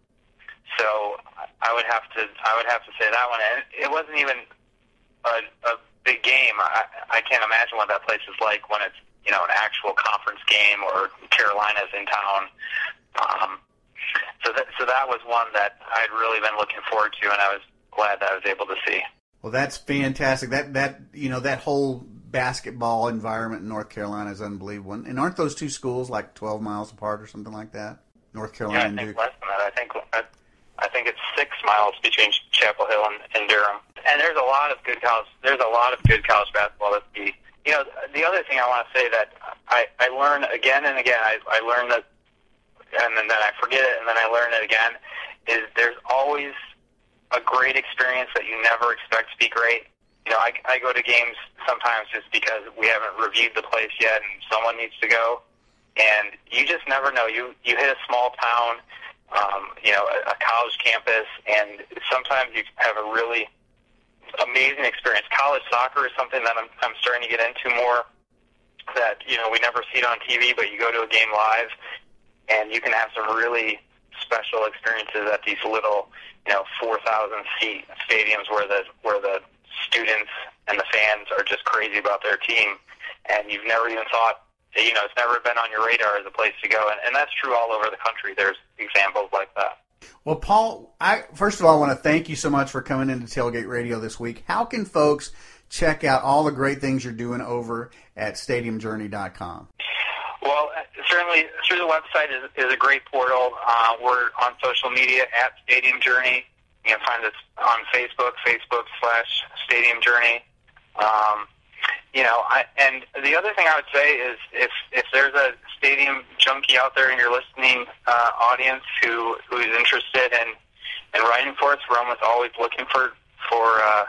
so I would have to I would have to say that one. And it wasn't even a, a big game. I, I can't imagine what that place is like when it's, you know, an actual conference game or Carolina's in town. Um, so that so that was one that I'd really been looking forward to, and I was glad that I was able to see. Well, that's fantastic. That that you know that whole basketball environment in North Carolina is unbelievable. And aren't those two schools like twelve miles apart or something like that? North Carolina yeah, I and think Duke. less than that. I think I, I think it's six miles between Chapel Hill and, and Durham. And there's a lot of good college. There's a lot of good college basketball. That's the you know the other thing I want to say that I I learn again and again. I I learn that, and then, then I forget it, and then I learn it again. Is there's always a great experience that you never expect to be great. You know, I, I go to games sometimes just because we haven't reviewed the place yet and someone needs to go. And you just never know. You you hit a small town, um, you know, a, a college campus, and sometimes you have a really amazing experience. College soccer is something that I'm, I'm starting to get into more, that, you know, we never see it on T V, but you go to a game live, and you can have some really special experiences at these little, you know, four thousand seat stadiums where the where the students and the fans are just crazy about their team, and you've never even thought, you know, it's never been on your radar as a place to go, and, and that's true all over the country. There's examples like that. Well, Paul, I first of all I want to thank you so much for coming into Tailgate Radio this week. How can folks check out all the great things you're doing over at stadium journey dot com? Well, certainly through the website is, is a great portal. Uh, we're on social media at Stadium Journey. You can find us on Facebook, Facebook slash Stadium Journey. Um, you know, I, and the other thing I would say is if if there's a stadium junkie out there in your listening uh, audience who who is interested in, in writing for us, we're almost always looking for for uh,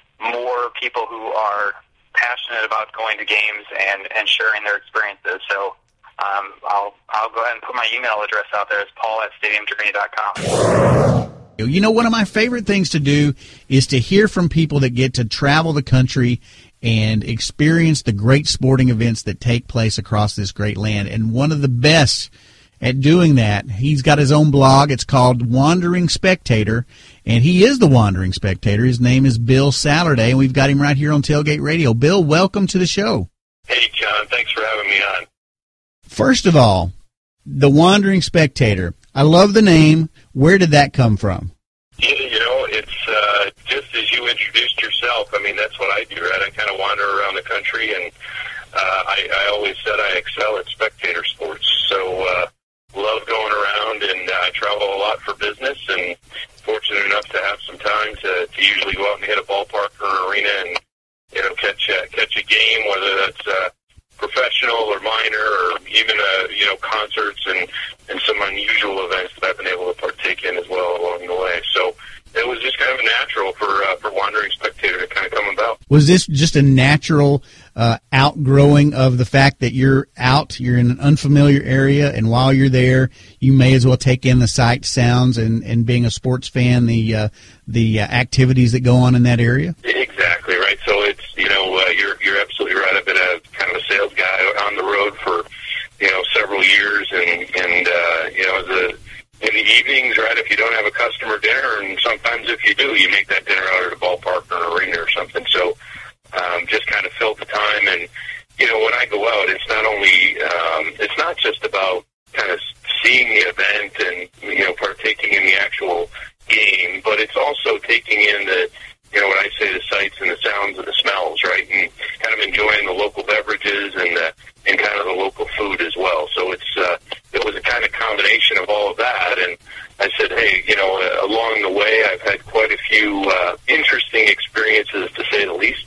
more people who are passionate about going to games and, and sharing their experiences. So um, I'll I'll go ahead and put my email address out there. It's paul at stadium journey dot com. You know, one of my favorite things to do is to hear from people that get to travel the country and experience the great sporting events that take place across this great land. And one of the best at doing that, he's got his own blog. It's called Wandering Spectator, and he is the Wandering Spectator. His name is Bill Saturday, and we've got him right here on Tailgate Radio. Bill, welcome to the show. Hey, John. Thanks for having me on. First of all, the Wandering Spectator. I love the name. Where did that come from? You, you know, it's uh, just as you introduced yourself. I mean, that's what I do, right? I kind of wander around the country, and uh, I, I always said I excel at spectator sports. So uh, love going around, and uh, I travel a lot for business, and fortunate enough to have some time to, to usually go out and hit a ballpark or an arena and, you know, catch a, catch a game, whether that's uh, professional or minor or even, uh, you know, concerts and, and some unusual events that I've been able to partake in as well along the way. So it was just kind of natural for uh, for Wandering Spectator to kind of come about. Was this just a natural uh, outgrowing of the fact that you're out, you're in an unfamiliar area, and while you're there, you may as well take in the sights, sounds, and, and being a sports fan, the uh, the uh, activities that go on in that area? Exactly, right. So it's, you know, uh, you're you're absolutely right. I've been a kind of a sales guy on the road for, you know, several years, and, and uh, you know, the in the evenings, right, if you don't have a customer dinner, and sometimes if you do, you make that dinner out at a ballpark or an arena or something. So um, just kind of fill the time. And, you know, when I go out, it's not only, um, it's not just about kind of seeing the event and, you know, partaking in the actual game, but it's also taking in the, you know, when I say the sights and the sounds and the smells, right, and kind of enjoying the local beverages and the, and kind of the local food as well. So it's, uh, it was a kind of combination of all of that, and I said, hey, you know, uh, along the way, I've had quite a few uh, interesting experiences, to say the least.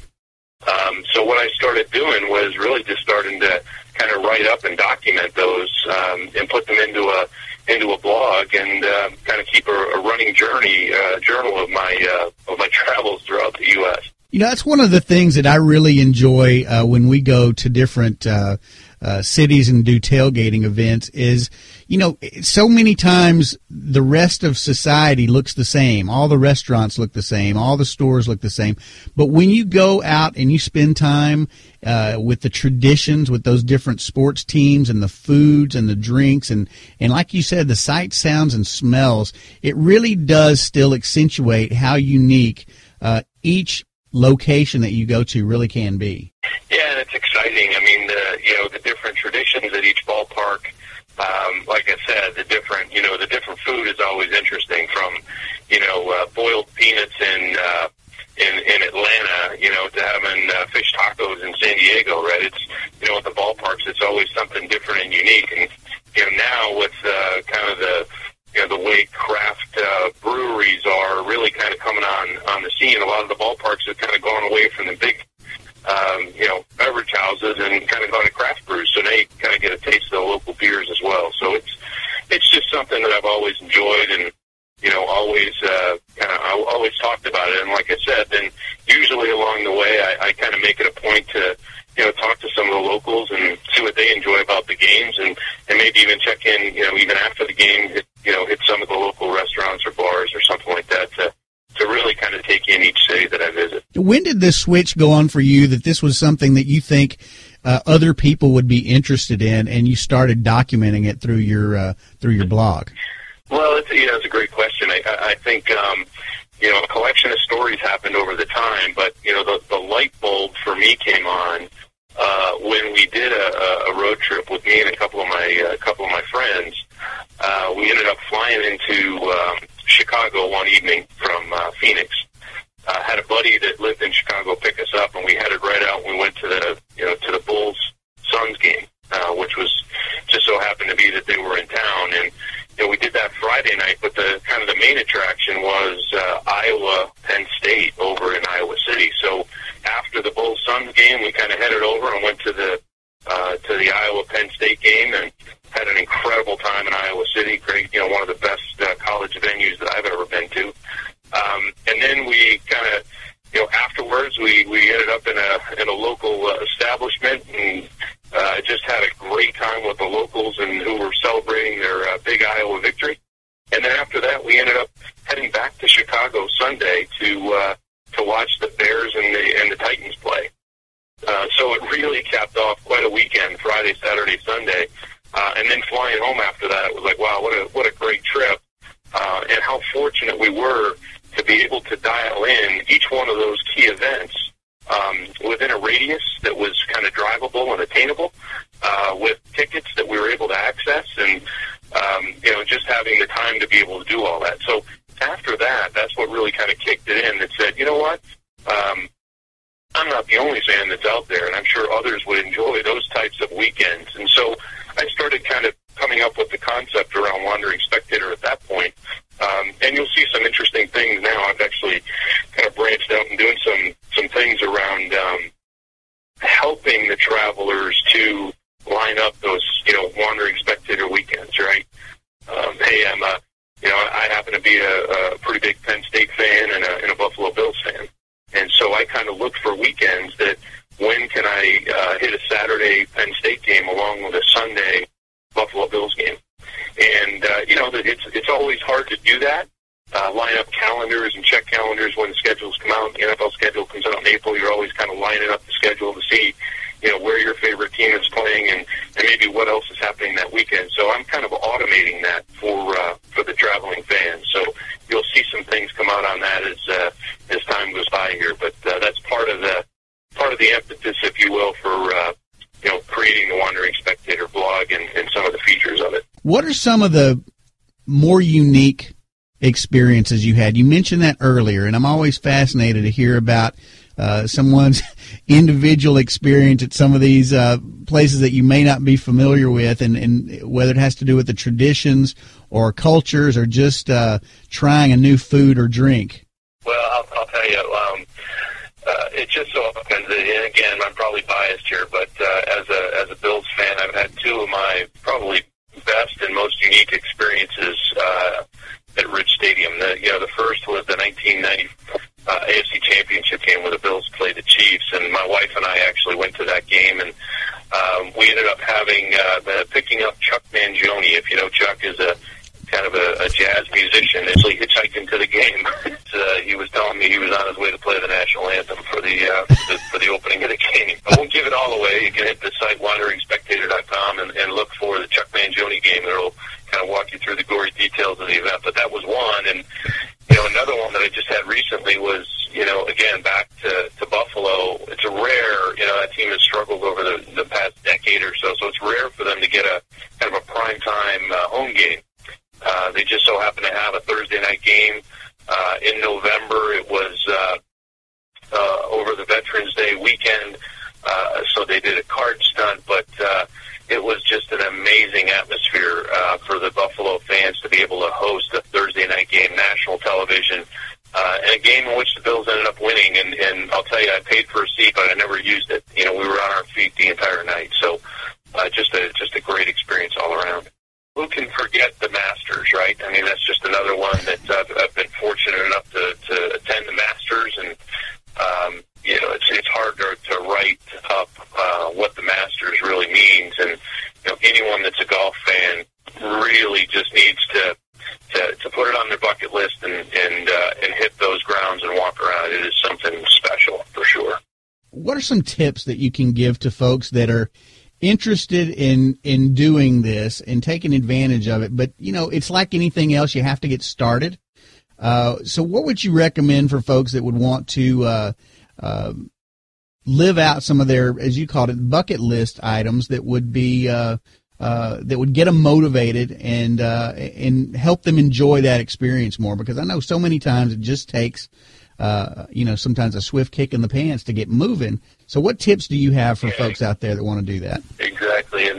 Um, so what I started doing was really just starting to kind of write up and document those um, and put them into a into a blog and uh, kind of keep a, a running journey uh, journal of my uh, of my travels throughout the U S. You know, that's one of the things that I really enjoy uh, when we go to different uh, uh, cities and do tailgating events is, you know, so many times the rest of society looks the same. All the restaurants look the same. All the stores look the same. But when you go out and you spend time uh, with the traditions, with those different sports teams and the foods and the drinks and, and like you said, the sights, sounds, and smells, it really does still accentuate how unique uh, each location that you go to really can be. Yeah, and it's exciting. I mean, the, you know, the different traditions at each ballpark. Um, like I said, the different, you know, the different food is always interesting. From, you know, uh, boiled peanuts in uh, in in Atlanta, you know, to having uh, fish tacos in San Diego. Right? It's, you know, at the ballparks, it's always something different and unique. And you know, now with uh, kind of the you know, the way craft uh, breweries are really kind of coming on, on the scene, a lot of the ballparks have kind of gone away from the big, um, you know, beverage houses and kind of gone to craft brews. So now you kind of get a taste of the local beers as well. So it's it's just something that I've always enjoyed and, you know, always uh, kind of I always talked about it. And like I said, then usually along the way, I, I kind of make it a point to, you know, talk to some of the locals and see what they enjoy about the games, and, and maybe even check in, you know, even after the game, hit, you know, hit some of the local restaurants or bars or something like that to, to really kind of take in each city that I visit. When did this switch go on for you that this was something that you think uh, other people would be interested in, and you started documenting it through your uh, through your blog? Well, it's, you know, it's a great question. I, I think, um, you know, a collection of stories happened over the time, but, you know, the, the light bulb for me came on Uh, when we did a, a road trip with me and a couple of my a couple of my friends. Uh, we ended up flying into um, Chicago one evening from uh, Phoenix. Uh, had a buddy that lived in Chicago pick us up, and we kind of the main attraction was uh, Iowa Penn State over in Iowa City. So after the Bulls Suns game, we kind of headed over and went to the uh, to the Iowa Penn State game and had an incredible time in Iowa City. Great, you know, one of the best uh, college venues that I've ever been to. Um, and then we kind of, you know, afterwards we, we ended up in a in a local uh, establishment and uh, just had a great time with the locals and who were celebrating their uh, big Iowa victory. And then after that, we ended up heading back to Chicago Sunday to uh, to watch the Bears and the and the Titans play. Uh, so it really capped off quite a weekend, Friday, Saturday, Sunday, uh, and then flying home after that. It was like, wow, what a what a great trip, uh, and how fortunate we were to be able to dial in each one of those key events um, within a radius that was kind of drivable and attainable, uh, with tickets that we were able to access, and um, you know, just having the time to be able to do all that. So after that, that's what really kind of kicked it in. That said, you know what? Um, I'm not the only fan that's out there, and I'm sure others would enjoy those types of weekends. And so I started kind of coming up with the concept around Wandering Spectator at that point. Um, and you'll see some interesting things now. I've actually kind of branched out and doing some, some things around um, helping the travelers to line up those, you know, Wandering Spectator weekends, right? Um, hey, I'm a, you know, I happen to be a, a pretty big Penn State fan and a, and a Buffalo Bills fan. And so I kind of looked for weekends that when can I uh, hit a Saturday Penn State game along with a Sunday Buffalo Bills game. And, uh, you know, it's it's always hard to do that, uh, line up calendars and check calendars when the schedules come out. The N F L schedule comes out in April. You're always kind of lining up the schedule to see, you know, where your favorite team is playing and, and maybe what else is happening that weekend. So I'm kind of automating that for uh, for the traveling fans. So you'll see some things come out on that as uh, as time goes by here. But uh, that's part of the part of the emphasis, if you will, for uh, you know, creating the Wandering Spectator blog and, and some of the features of it. What are some of the more unique experiences you had? You mentioned that earlier, and I'm always fascinated to hear about uh, someone's individual experience at some of these uh, places that you may not be familiar with, and, and whether it has to do with the traditions or cultures or just uh, trying a new food or drink. Well, I'll, I'll tell you, um, uh, it just so happens that, and again, I'm probably biased here, but uh, as a as a Bills fan, I've had two of my probably best and most unique experiences uh, at Rich Stadium. The, you know, the first was the nineteen ninety uh, A F C Championship game where the Bills played the Chiefs, and my wife and I actually went to that game, and um, we ended up having uh, the, picking up Chuck Mangione. If you know, Chuck is a kind of a, a jazz musician. Actually hitchhiked into the game. uh, he was telling me he was on his way to play the national anthem for the, uh, the for the opening of the game. I won't give it all away. You can hit the site wandering spectator dot com and, and look for the Chuck Mangione game. It'll kind of walk you through the gory details of the event. But that was one, and you know, another one that I just had recently was, you know, again back to, to Buffalo. It's a rare, you know, that team has struggled over the, the past decade or so, so it's rare for them to get a kind of a primetime uh, home game. Uh, they just so happened to have a Thursday night game uh, in November. It was uh, uh, over the Veterans Day weekend, uh, so they did a card stunt, but uh, it was just an amazing atmosphere uh, for the Buffalo fans to be able to host a Thursday night game, national television, uh, and a game in which the Bills ended up winning. And, and I'll tell you, I paid for a seat, but I never used it. You know, we were on our feet the entire night, so uh, just a just a great experience all around. Who can forget the Masters, right? I mean, that's just another one that I've, I've been fortunate enough to, to attend the Masters, and um, you know, it's it's hard to, to write up uh, what the Masters really means, and you know, anyone that's a golf fan really just needs to to, to put it on their bucket list and and uh, and hit those grounds and walk around. It is something special for sure. What are some tips that you can give to folks that are interested in in doing this and taking advantage of it, but you know, it's like anything else, you have to get started. Uh, so what would you recommend for folks that would want to uh, uh, live out some of their, as you called it, bucket list items that would be uh, uh, that would get them motivated and uh, and help them enjoy that experience more? Because I know so many times it just takes uh, you know, sometimes a swift kick in the pants to get moving. So what tips do you have for folks out there that want to do that? Exactly. And, you know,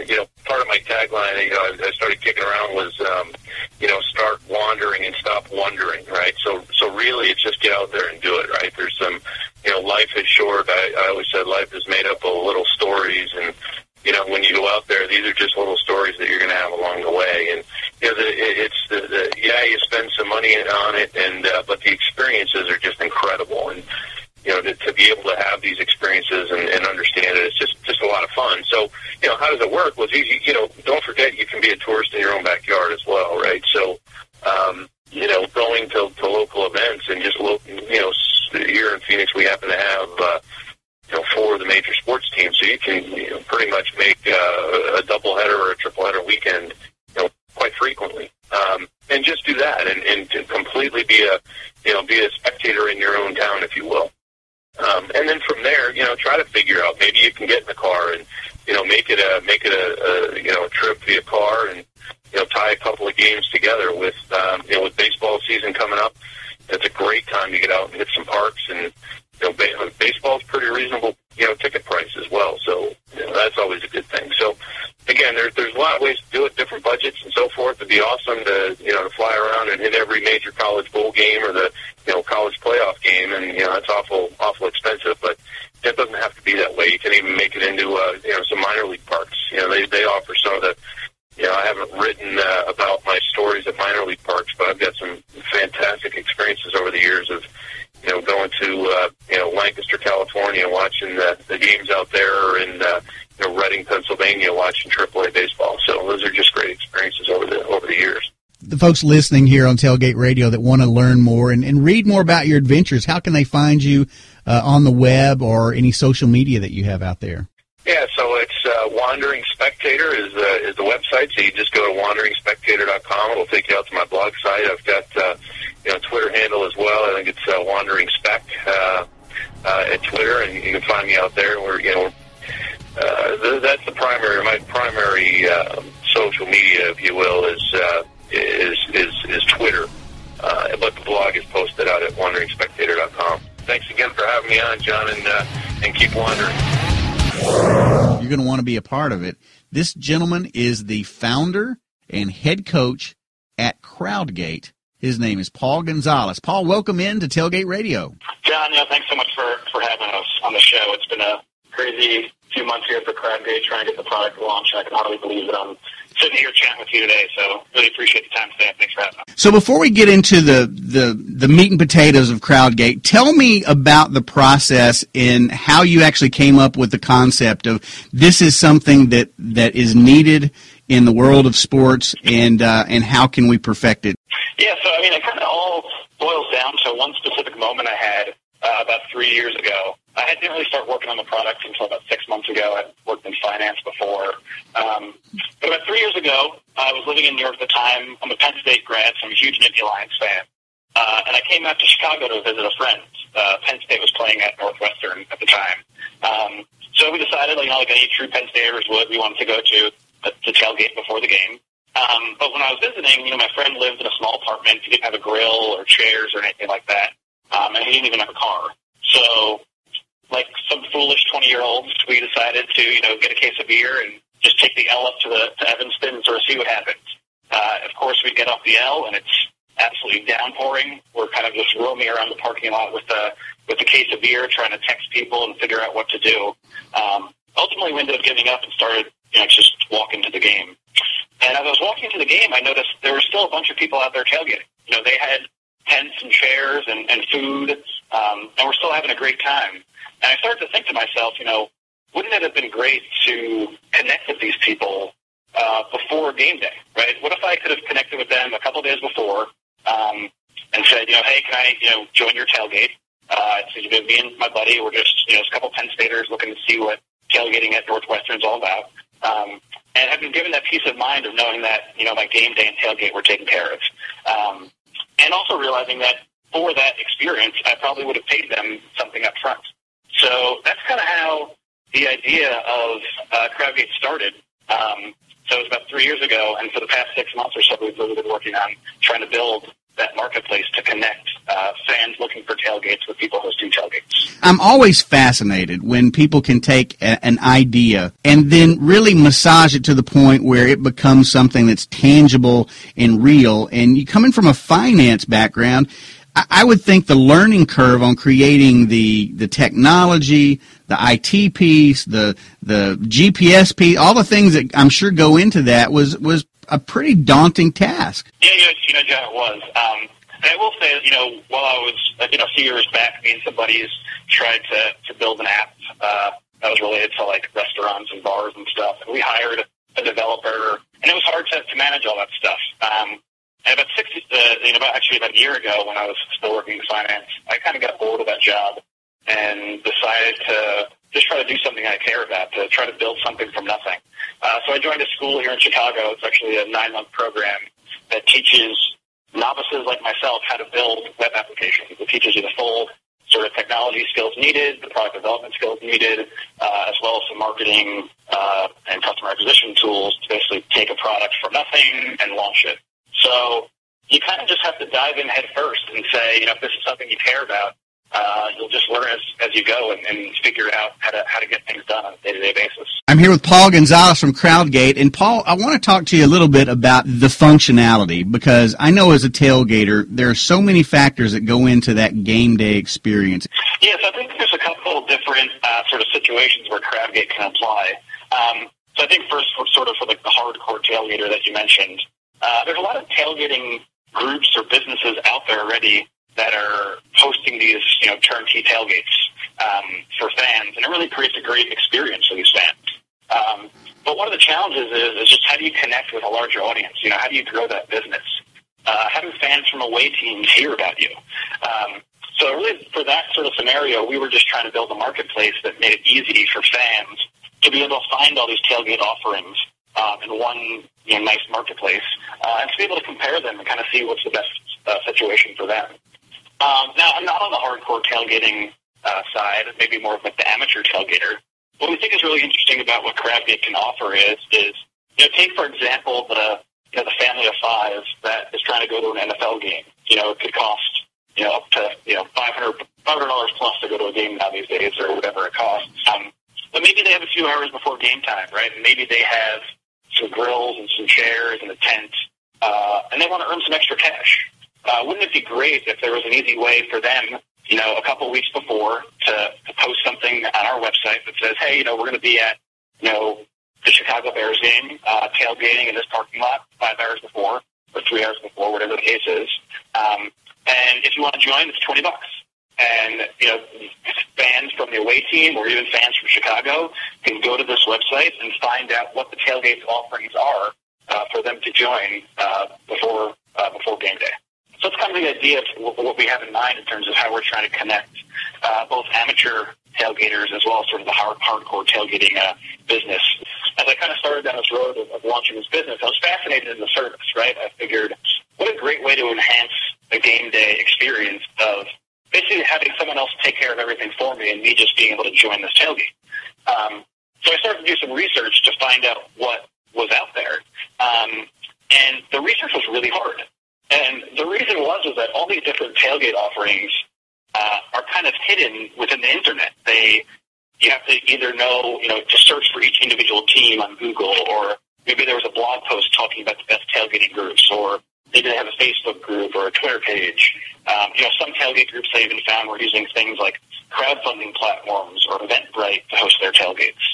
part of my tagline, you know, I, I started kicking around was, um, you know, start wandering and stop wondering, right? So, so really, it's just get out there and do it, right? There's some, you know, life is short. I, I always said life is made up of little stories, and you know, when you go out there, these are just little stories that you're going to have along the way. And you know, the, it's the, the yeah, you spend some money on it, and uh, but the experiences are just incredible. And you know, to, to be able to have these experiences and, and understand it, it's just just a lot of fun. So, you know, how does it work? Well, it's easy. You know, don't forget you can be a tourist in your own backyard as well, right? So, um, you know, going to, to local events and just look, you know, here in Phoenix, we happen to have. Uh, You know, four of the major sports teams, so you can you know, pretty much make uh, a doubleheader or a tripleheader weekend, you know, quite frequently, um, and just do that, and, and to completely be a, you know, be a spectator in your own town, if you will, um, and then from there, you know, try to figure out maybe you can get in the car and you know make it a make it a, a you know a trip via car, and you know tie a couple of games together with um, you know with baseball season coming up. It's a great time to get out and hit some parks and. You know, baseball's pretty reasonable, you know, ticket price as well. So you know, that's always a good thing. So again, there's there's a lot of ways to do it, different budgets and so forth. It'd be awesome to you know to fly around and hit every major college bowl game or the you know college playoff game, and you know that's awful awful expensive. But it doesn't have to be that way. You can even make it into uh, you know some minor league parks. You know, they they offer some of the. You know, I haven't written uh, about my stories at minor league parks, but I've got some fantastic experiences over the years of. You know, going to, uh, you know, Lancaster, California, watching the, the games out there, or in, uh, you know, Reading, Pennsylvania, watching triple A baseball. So those are just great experiences over the over the years. The folks listening here on Tailgate Radio that want to learn more and, and read more about your adventures, how can they find you uh, on the web or any social media that you have out there? Yeah, so it's uh, Wandering Spectator is uh, is the website. So you just go to wandering spectator dot com. It'll take you out to my blog site. I've got uh, you know Twitter handle as well. I think it's uh, Wandering Spec uh, uh, at Twitter, and you can find me out there. We're you know uh, th- that's the primary my primary uh, social media, if you will, is uh, is is is Twitter. Uh, but the blog is posted out at wandering spectator dot com. Thanks again for having me on, John, and uh, and keep wandering. You're going to want to be a part of it. This gentleman is the founder and head coach at Crowdgate. His name is Paul Gonzalez. Paul, welcome in to Tailgate Radio. John, you know, thanks so much for, for having us on the show. It's been a crazy few months here for Crowdgate trying to get the product launched. I can hardly believe that I'm sitting here chatting with you today, so really appreciate the time today. Thanks for having us. So before we get into the, the, the meat and potatoes of Crowdgate, tell me about the process and how you actually came up with the concept of this is something that, that is needed in the world of sports, and uh, and how can we perfect it? Yeah, so I mean, it kind of all boils down to one specific moment I had uh, about three years ago. I didn't really start working on the product until about six months ago. I'd worked in finance before. Um, but about three years ago, I was living in New York at the time. I'm a Penn State grad, so I'm a huge Nittany Lions fan. Uh, and I came out to Chicago to visit a friend. Uh, Penn State was playing at Northwestern at the time. Um, so we decided, you know, like any true Penn Staters would, we wanted to go to the, the tailgate before the game. Um, but when I was visiting, you know, my friend lived in a small apartment. He didn't have a grill or chairs or anything like that. Um, and he didn't even have a car. So, like some foolish twenty-year-olds, we decided to, you know, get a case of beer and just take the L up to the to Evanston and sort of see what happens. Uh, of course, we get off the L, and it's absolutely downpouring. We're kind of just roaming around the parking lot with the with the case of beer, trying to text people and figure out what to do. Um, ultimately, we ended up giving up and started, you know, just walking to the game. And as I was walking to the game, I noticed there were still a bunch of people out there tailgating. You know, they had tents and chairs and, and food, um, and we're still having a great time. And I started to think to myself, you know, wouldn't it have been great to connect with these people uh, before game day, right? What if I could have connected with them a couple of days before um, and said, you know, hey, can I, you know, join your tailgate? Uh, so, you know, me and my buddy were just, you know, a couple Penn Staters looking to see what tailgating at Northwestern is all about. Um, and I've been given that peace of mind of knowing that, you know, my game day and tailgate were taken care of. Um, and also realizing that for that experience, I probably would have paid them something up front. So that's kind of how the idea of uh, Crowdgate started. Um, so it was about three years ago, and for the past six months or so, we've really been working on trying to build that marketplace to connect uh, fans looking for tailgates with people hosting tailgates. I'm always fascinated when people can take a, an idea and then really massage it to the point where it becomes something that's tangible and real. And you coming from a finance background, I, I would think the learning curve on creating the, the technology, the I T piece, the the G P S piece, all the things that I'm sure go into that was, was a pretty daunting task. Yeah, you know, you know John, it was. Um, and I will say, you know, while I was, you know, a few years back, me and some buddies tried to, to build an app uh, that was related to, like, restaurants and bars and stuff. And we hired a developer, and it was hard to, to manage all that stuff. Um, and about six, uh, you know, about, actually about a year ago when I was still working in finance, I kind of got bored of that job and decided to just try to do something I care about, to try to build something from nothing. Uh, so I joined a school here in Chicago. It's actually a nine-month program that teaches novices like myself how to build web applications. It teaches you the full sort of technology skills needed, the product development skills needed, uh, as well as some marketing uh, and customer acquisition tools to basically take a product from nothing and launch it. So you kind of just have to dive in head first and say, you know, if this is something you care about, Uh, you'll just learn as, as you go and, and figure out how to how to get things done on a day-to-day basis. I'm here with Paul Gonzalez from CrowdGate. And, Paul, I want to talk to you a little bit about the functionality, because I know as a tailgater, there are so many factors that go into that game day experience. Yes, I think there's a couple of different uh, sort of situations where CrowdGate can apply. Um, so I think first, for, sort of for like the hardcore tailgater that you mentioned, uh, there's a lot of tailgating groups or businesses out there already that are hosting these, you know, turnkey tailgates um, for fans, and it really creates a great experience for these fans. Um, but one of the challenges is, is just how do you connect with a larger audience? You know, how do you grow that business? Uh, how do fans from away teams hear about you? Um, so really, for that sort of scenario, we were just trying to build a marketplace that made it easy for fans to be able to find all these tailgate offerings um, in one, you know, nice marketplace, uh, and to be able to compare them and kind of see what's the best uh, situation for them. Um, now, I'm not on the hardcore tailgating uh, side, maybe more of like the amateur tailgater. What we think is really interesting about what CrowdGate can offer is, is you know, take, for example, the you know, the family of five that is trying to go to an N F L game. You know, it could cost, you know, up to, you know, five hundred dollars plus to go to a game now these days, or whatever it costs. Um, but maybe they have a few hours before game time, right? And maybe they have some grills and some chairs and a tent, uh, and they want to earn some extra cash. Uh, wouldn't it be great if there was an easy way for them, you know, a couple of weeks before to, to post something on our website that says, hey, you know, we're going to be at, you know, the Chicago Bears game, uh, tailgating in this parking lot five hours before or three hours before, whatever the case is. Um, and if you want to join, it's twenty bucks. And, you know, fans from the away team or even fans from Chicago can go to this website and find out what the tailgate offerings are uh, for them to join uh, before uh, before game day. So it's kind of the idea of what we have in mind in terms of how we're trying to connect uh, both amateur tailgaters as well as sort of the hard, hardcore tailgating uh, business. As I kind of started down this road of, of launching this business, I was fascinated in the service, right? I figured, what a great way to enhance the game day experience of basically having someone else take care of everything for me and me just being able to join this tailgate. Um, so I started to do some research to find out what was out there. Um, and the research was really hard. And the reason was was that all these different tailgate offerings uh, are kind of hidden within the internet. They, you have to either know, you know, to search for each individual team on Google, or maybe there was a blog post talking about the best tailgating groups, or maybe they have a Facebook group or a Twitter page. Um, you know, some tailgate groups I even found were using things like crowdfunding platforms or Eventbrite to host their tailgates.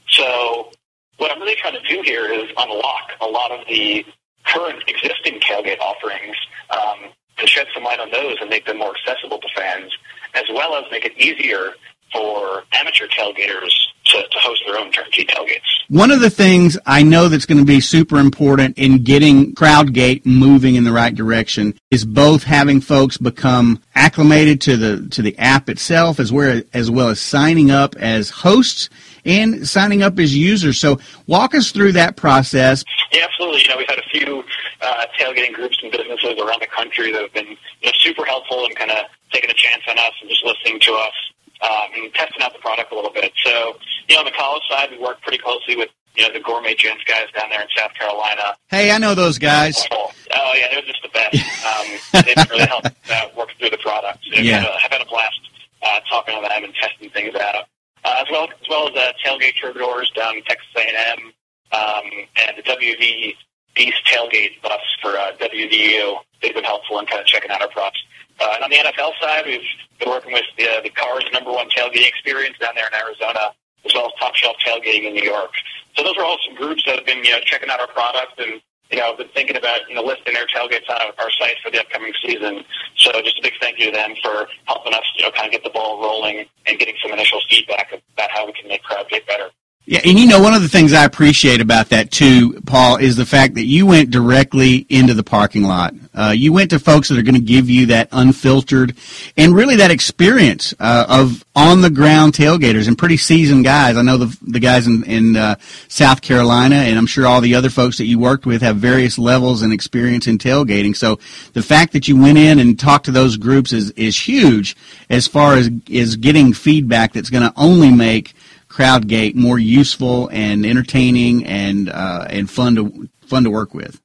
So what I'm really trying to do here is unlock a lot of the current existing tailgate offerings um, to shed some light on those and make them more accessible to fans, as well as make it easier for amateur tailgaters to, to host their own turnkey tailgates. One of the things I know that's going to be super important in getting CrowdGate moving in the right direction is both having folks become acclimated to the to the app itself, as well as, well as signing up as hosts and signing up as users. So walk us through that process. Yeah, absolutely. You know, we've had a few uh, tailgating groups and businesses around the country that have been, you know, super helpful and kind of taking a chance on us and just listening to us um, and testing out the product a little bit. So, you know, on the college side, we work pretty closely with, you know, the Gourmet Gents guys down there in South Carolina. Hey, I know those guys. Oh, oh yeah, they're just the best. Um, they've been really helping uh, work through the product. So yeah. I've had a blast uh, talking to them and testing things out, uh, as well as well as uh, tailgate troubadours down in Texas A and M, um, and the W V Beast tailgate bus for uh, W V U. They've been helpful in kind of checking out our props. Uh, and on the N F L side, we've been working with the, uh, the Cars number one tailgating experience down there in Arizona, as well as Top Shelf Tailgating in New York. So those are all some groups that have been, you know, checking out our product and, you know, been thinking about, you know, listing their tailgates on our site for the upcoming season. So just a big thank you to them for helping us, you know, kind of get the ball rolling and getting some initial feedback about how we can make CrowdGate better. Yeah, and you know, one of the things I appreciate about that too, Paul, is the fact that you went directly into the parking lot. Uh, you went to folks that are going to give you that unfiltered and really that experience uh, of on-the-ground tailgaters and pretty seasoned guys. I know the the guys in, in uh, South Carolina, and I'm sure all the other folks that you worked with have various levels and experience in tailgating. So the fact that you went in and talked to those groups is, is huge as far as is getting feedback that's going to only make CrowdGate more useful and entertaining and uh, and fun to fun to work with.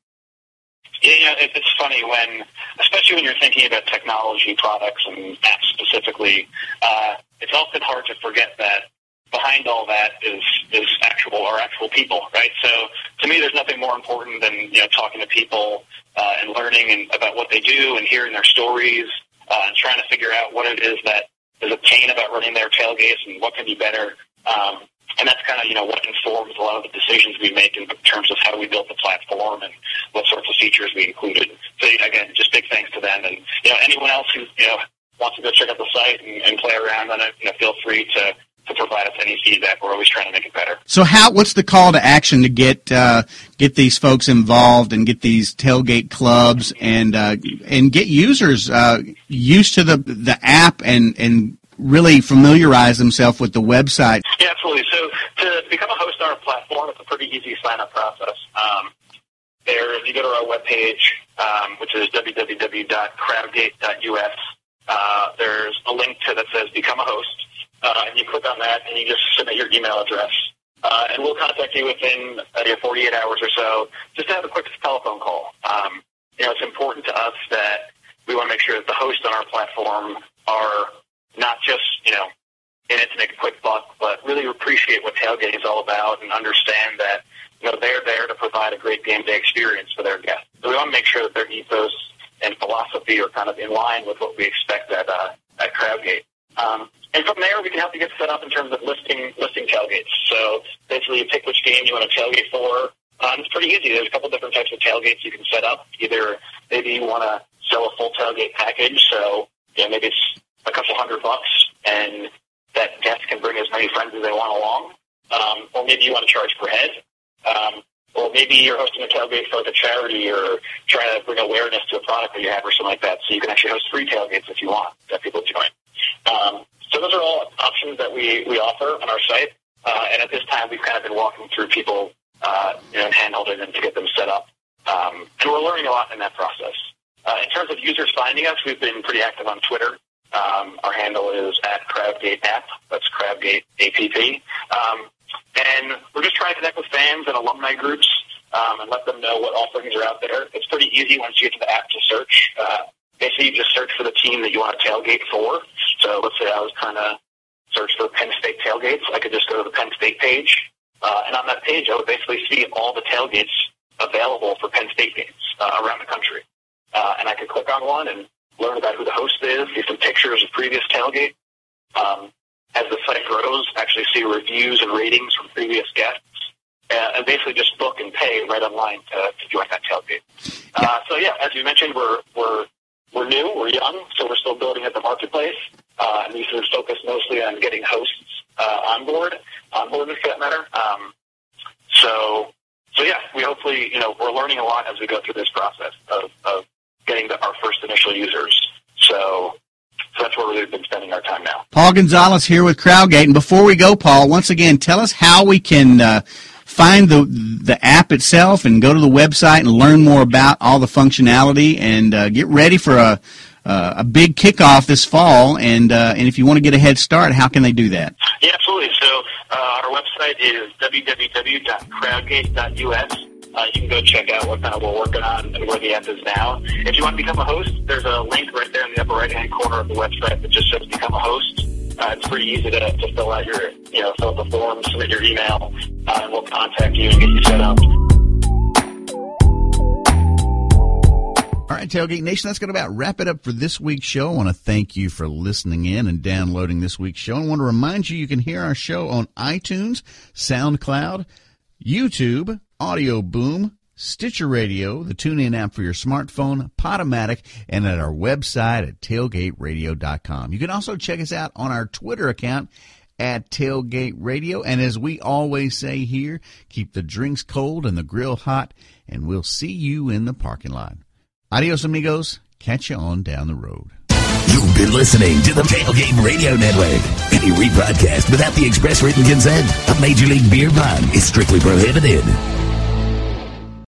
Yeah, you know, it, it's funny when, especially when you're thinking about technology products and apps specifically, uh, it's often hard to forget that behind all that is is actual or actual people, right? So to me, there's nothing more important than, you know, talking to people uh, and learning and about what they do and hearing their stories uh, and trying to figure out what it is that is a pain about running their tailgates and what can be better. Um, and that's kind of, you know, what informs a lot of the decisions we make in terms of how we built the platform and what sorts of features we included. So, again, just big thanks to them. And, you know, anyone else who, you know, wants to go check out the site and, and play around on it, you know, feel free to, to provide us any feedback. We're always trying to make it better. So how, what's the call to action to get uh, get these folks involved and get these tailgate clubs and uh, and get users uh, used to the the app and, and really familiarize themselves with the website? Yeah, absolutely. So to become a host on our platform, it's a pretty easy sign-up process. Um, there, if you go to our webpage, um, which is w w w dot crowdgate dot u s, uh, there's a link to that says Become a Host, uh, and you click on that, and you just submit your email address. Uh, and we'll contact you within uh, forty-eight hours or so, just to have a quick telephone call. Um, you know, it's important to us that we want to make sure that the hosts on our platform are not just, you know, in it to make a quick buck, but really appreciate what tailgating is all about and understand that, you know, they're there to provide a great game day experience for their guests. So we want to make sure that their ethos and philosophy are kind of in line with what we expect at uh, at CrowdGate. Um, and from there, we can help you get set up in terms of listing listing tailgates. So basically, you pick which game you want to tailgate for. Um, it's pretty easy. There's a couple different types of tailgates you can set up. Either maybe you want to sell a full tailgate package, so you know, maybe it's a couple hundred bucks, and that guest can bring as many friends as they want along. Um, or maybe you want to charge per head. Um, or maybe you're hosting a tailgate for like a charity or trying to bring awareness to a product that you have or something like that. So you can actually host free tailgates if you want that people join. Um, so those are all options that we, we offer on our site. Uh, and at this time, we've kind of been walking through people, uh, you know, and hand-holding them to get them set up. Um, and we're learning a lot in that process. Uh, in terms of users finding us, we've been pretty active on Twitter. Um, our handle is at CrowdGate App. That's CrowdGate A P P. Um, and we're just trying to connect with fans and alumni groups um, and let them know what offerings are out there. It's pretty easy once you get to the app to search. Uh, basically, you just search for the team that you want to tailgate for. So let's say I was trying to search for Penn State tailgates. I could just go to the Penn State page. Uh, and on that page, I would basically see all the tailgates available for Penn State games uh, around the country. Uh, and I could click on one and learn about who the host is, see some pictures of previous tailgate. Um, as the site grows, actually see reviews and ratings from previous guests, uh, and basically just book and pay right online to, to join that tailgate. Uh, so yeah, as you mentioned, we're we're we're new, we're young, so we're still building at the marketplace, uh, and these are focused mostly on getting hosts uh, on board, on board for that matter. Um, so so yeah, we hopefully, you know, we're learning a lot as we go through this process of, of getting the, our first initial users. So, so that's where we've been spending our time now. Paul Gonzalez here with CrowdGate. And before we go, Paul, once again, tell us how we can uh, find the the app itself and go to the website and learn more about all the functionality and uh, get ready for a uh, a big kickoff this fall. And uh, and if you want to get a head start, how can they do that? Yeah, absolutely. So uh, our website is w w w dot crowdgate dot u s. Uh, you can go check out what kind of we're working on and where the app is now. If you want to become a host, there's a link right there in the upper right-hand corner of the website that just says become a host. Uh, it's pretty easy to, to fill out your, you know, fill out the form, submit your email, uh, and we'll contact you and get you set up. All right, Tailgate Nation, that's going to about wrap it up for this week's show. I want to thank you for listening in and downloading this week's show. I want to remind you you can hear our show on iTunes, SoundCloud, YouTube, Audio Boom, Stitcher Radio, the TuneIn app for your smartphone, Podomatic, and at our website at tailgate radio dot com. You can also check us out on our Twitter account at Tailgate Radio. And as we always say here, keep the drinks cold and the grill hot, and we'll see you in the parking lot. Adios, amigos. Catch you on down the road. You've been listening to the Tailgate Radio Network. Any rebroadcast without the express written consent of Major League Beer Pong is strictly prohibited.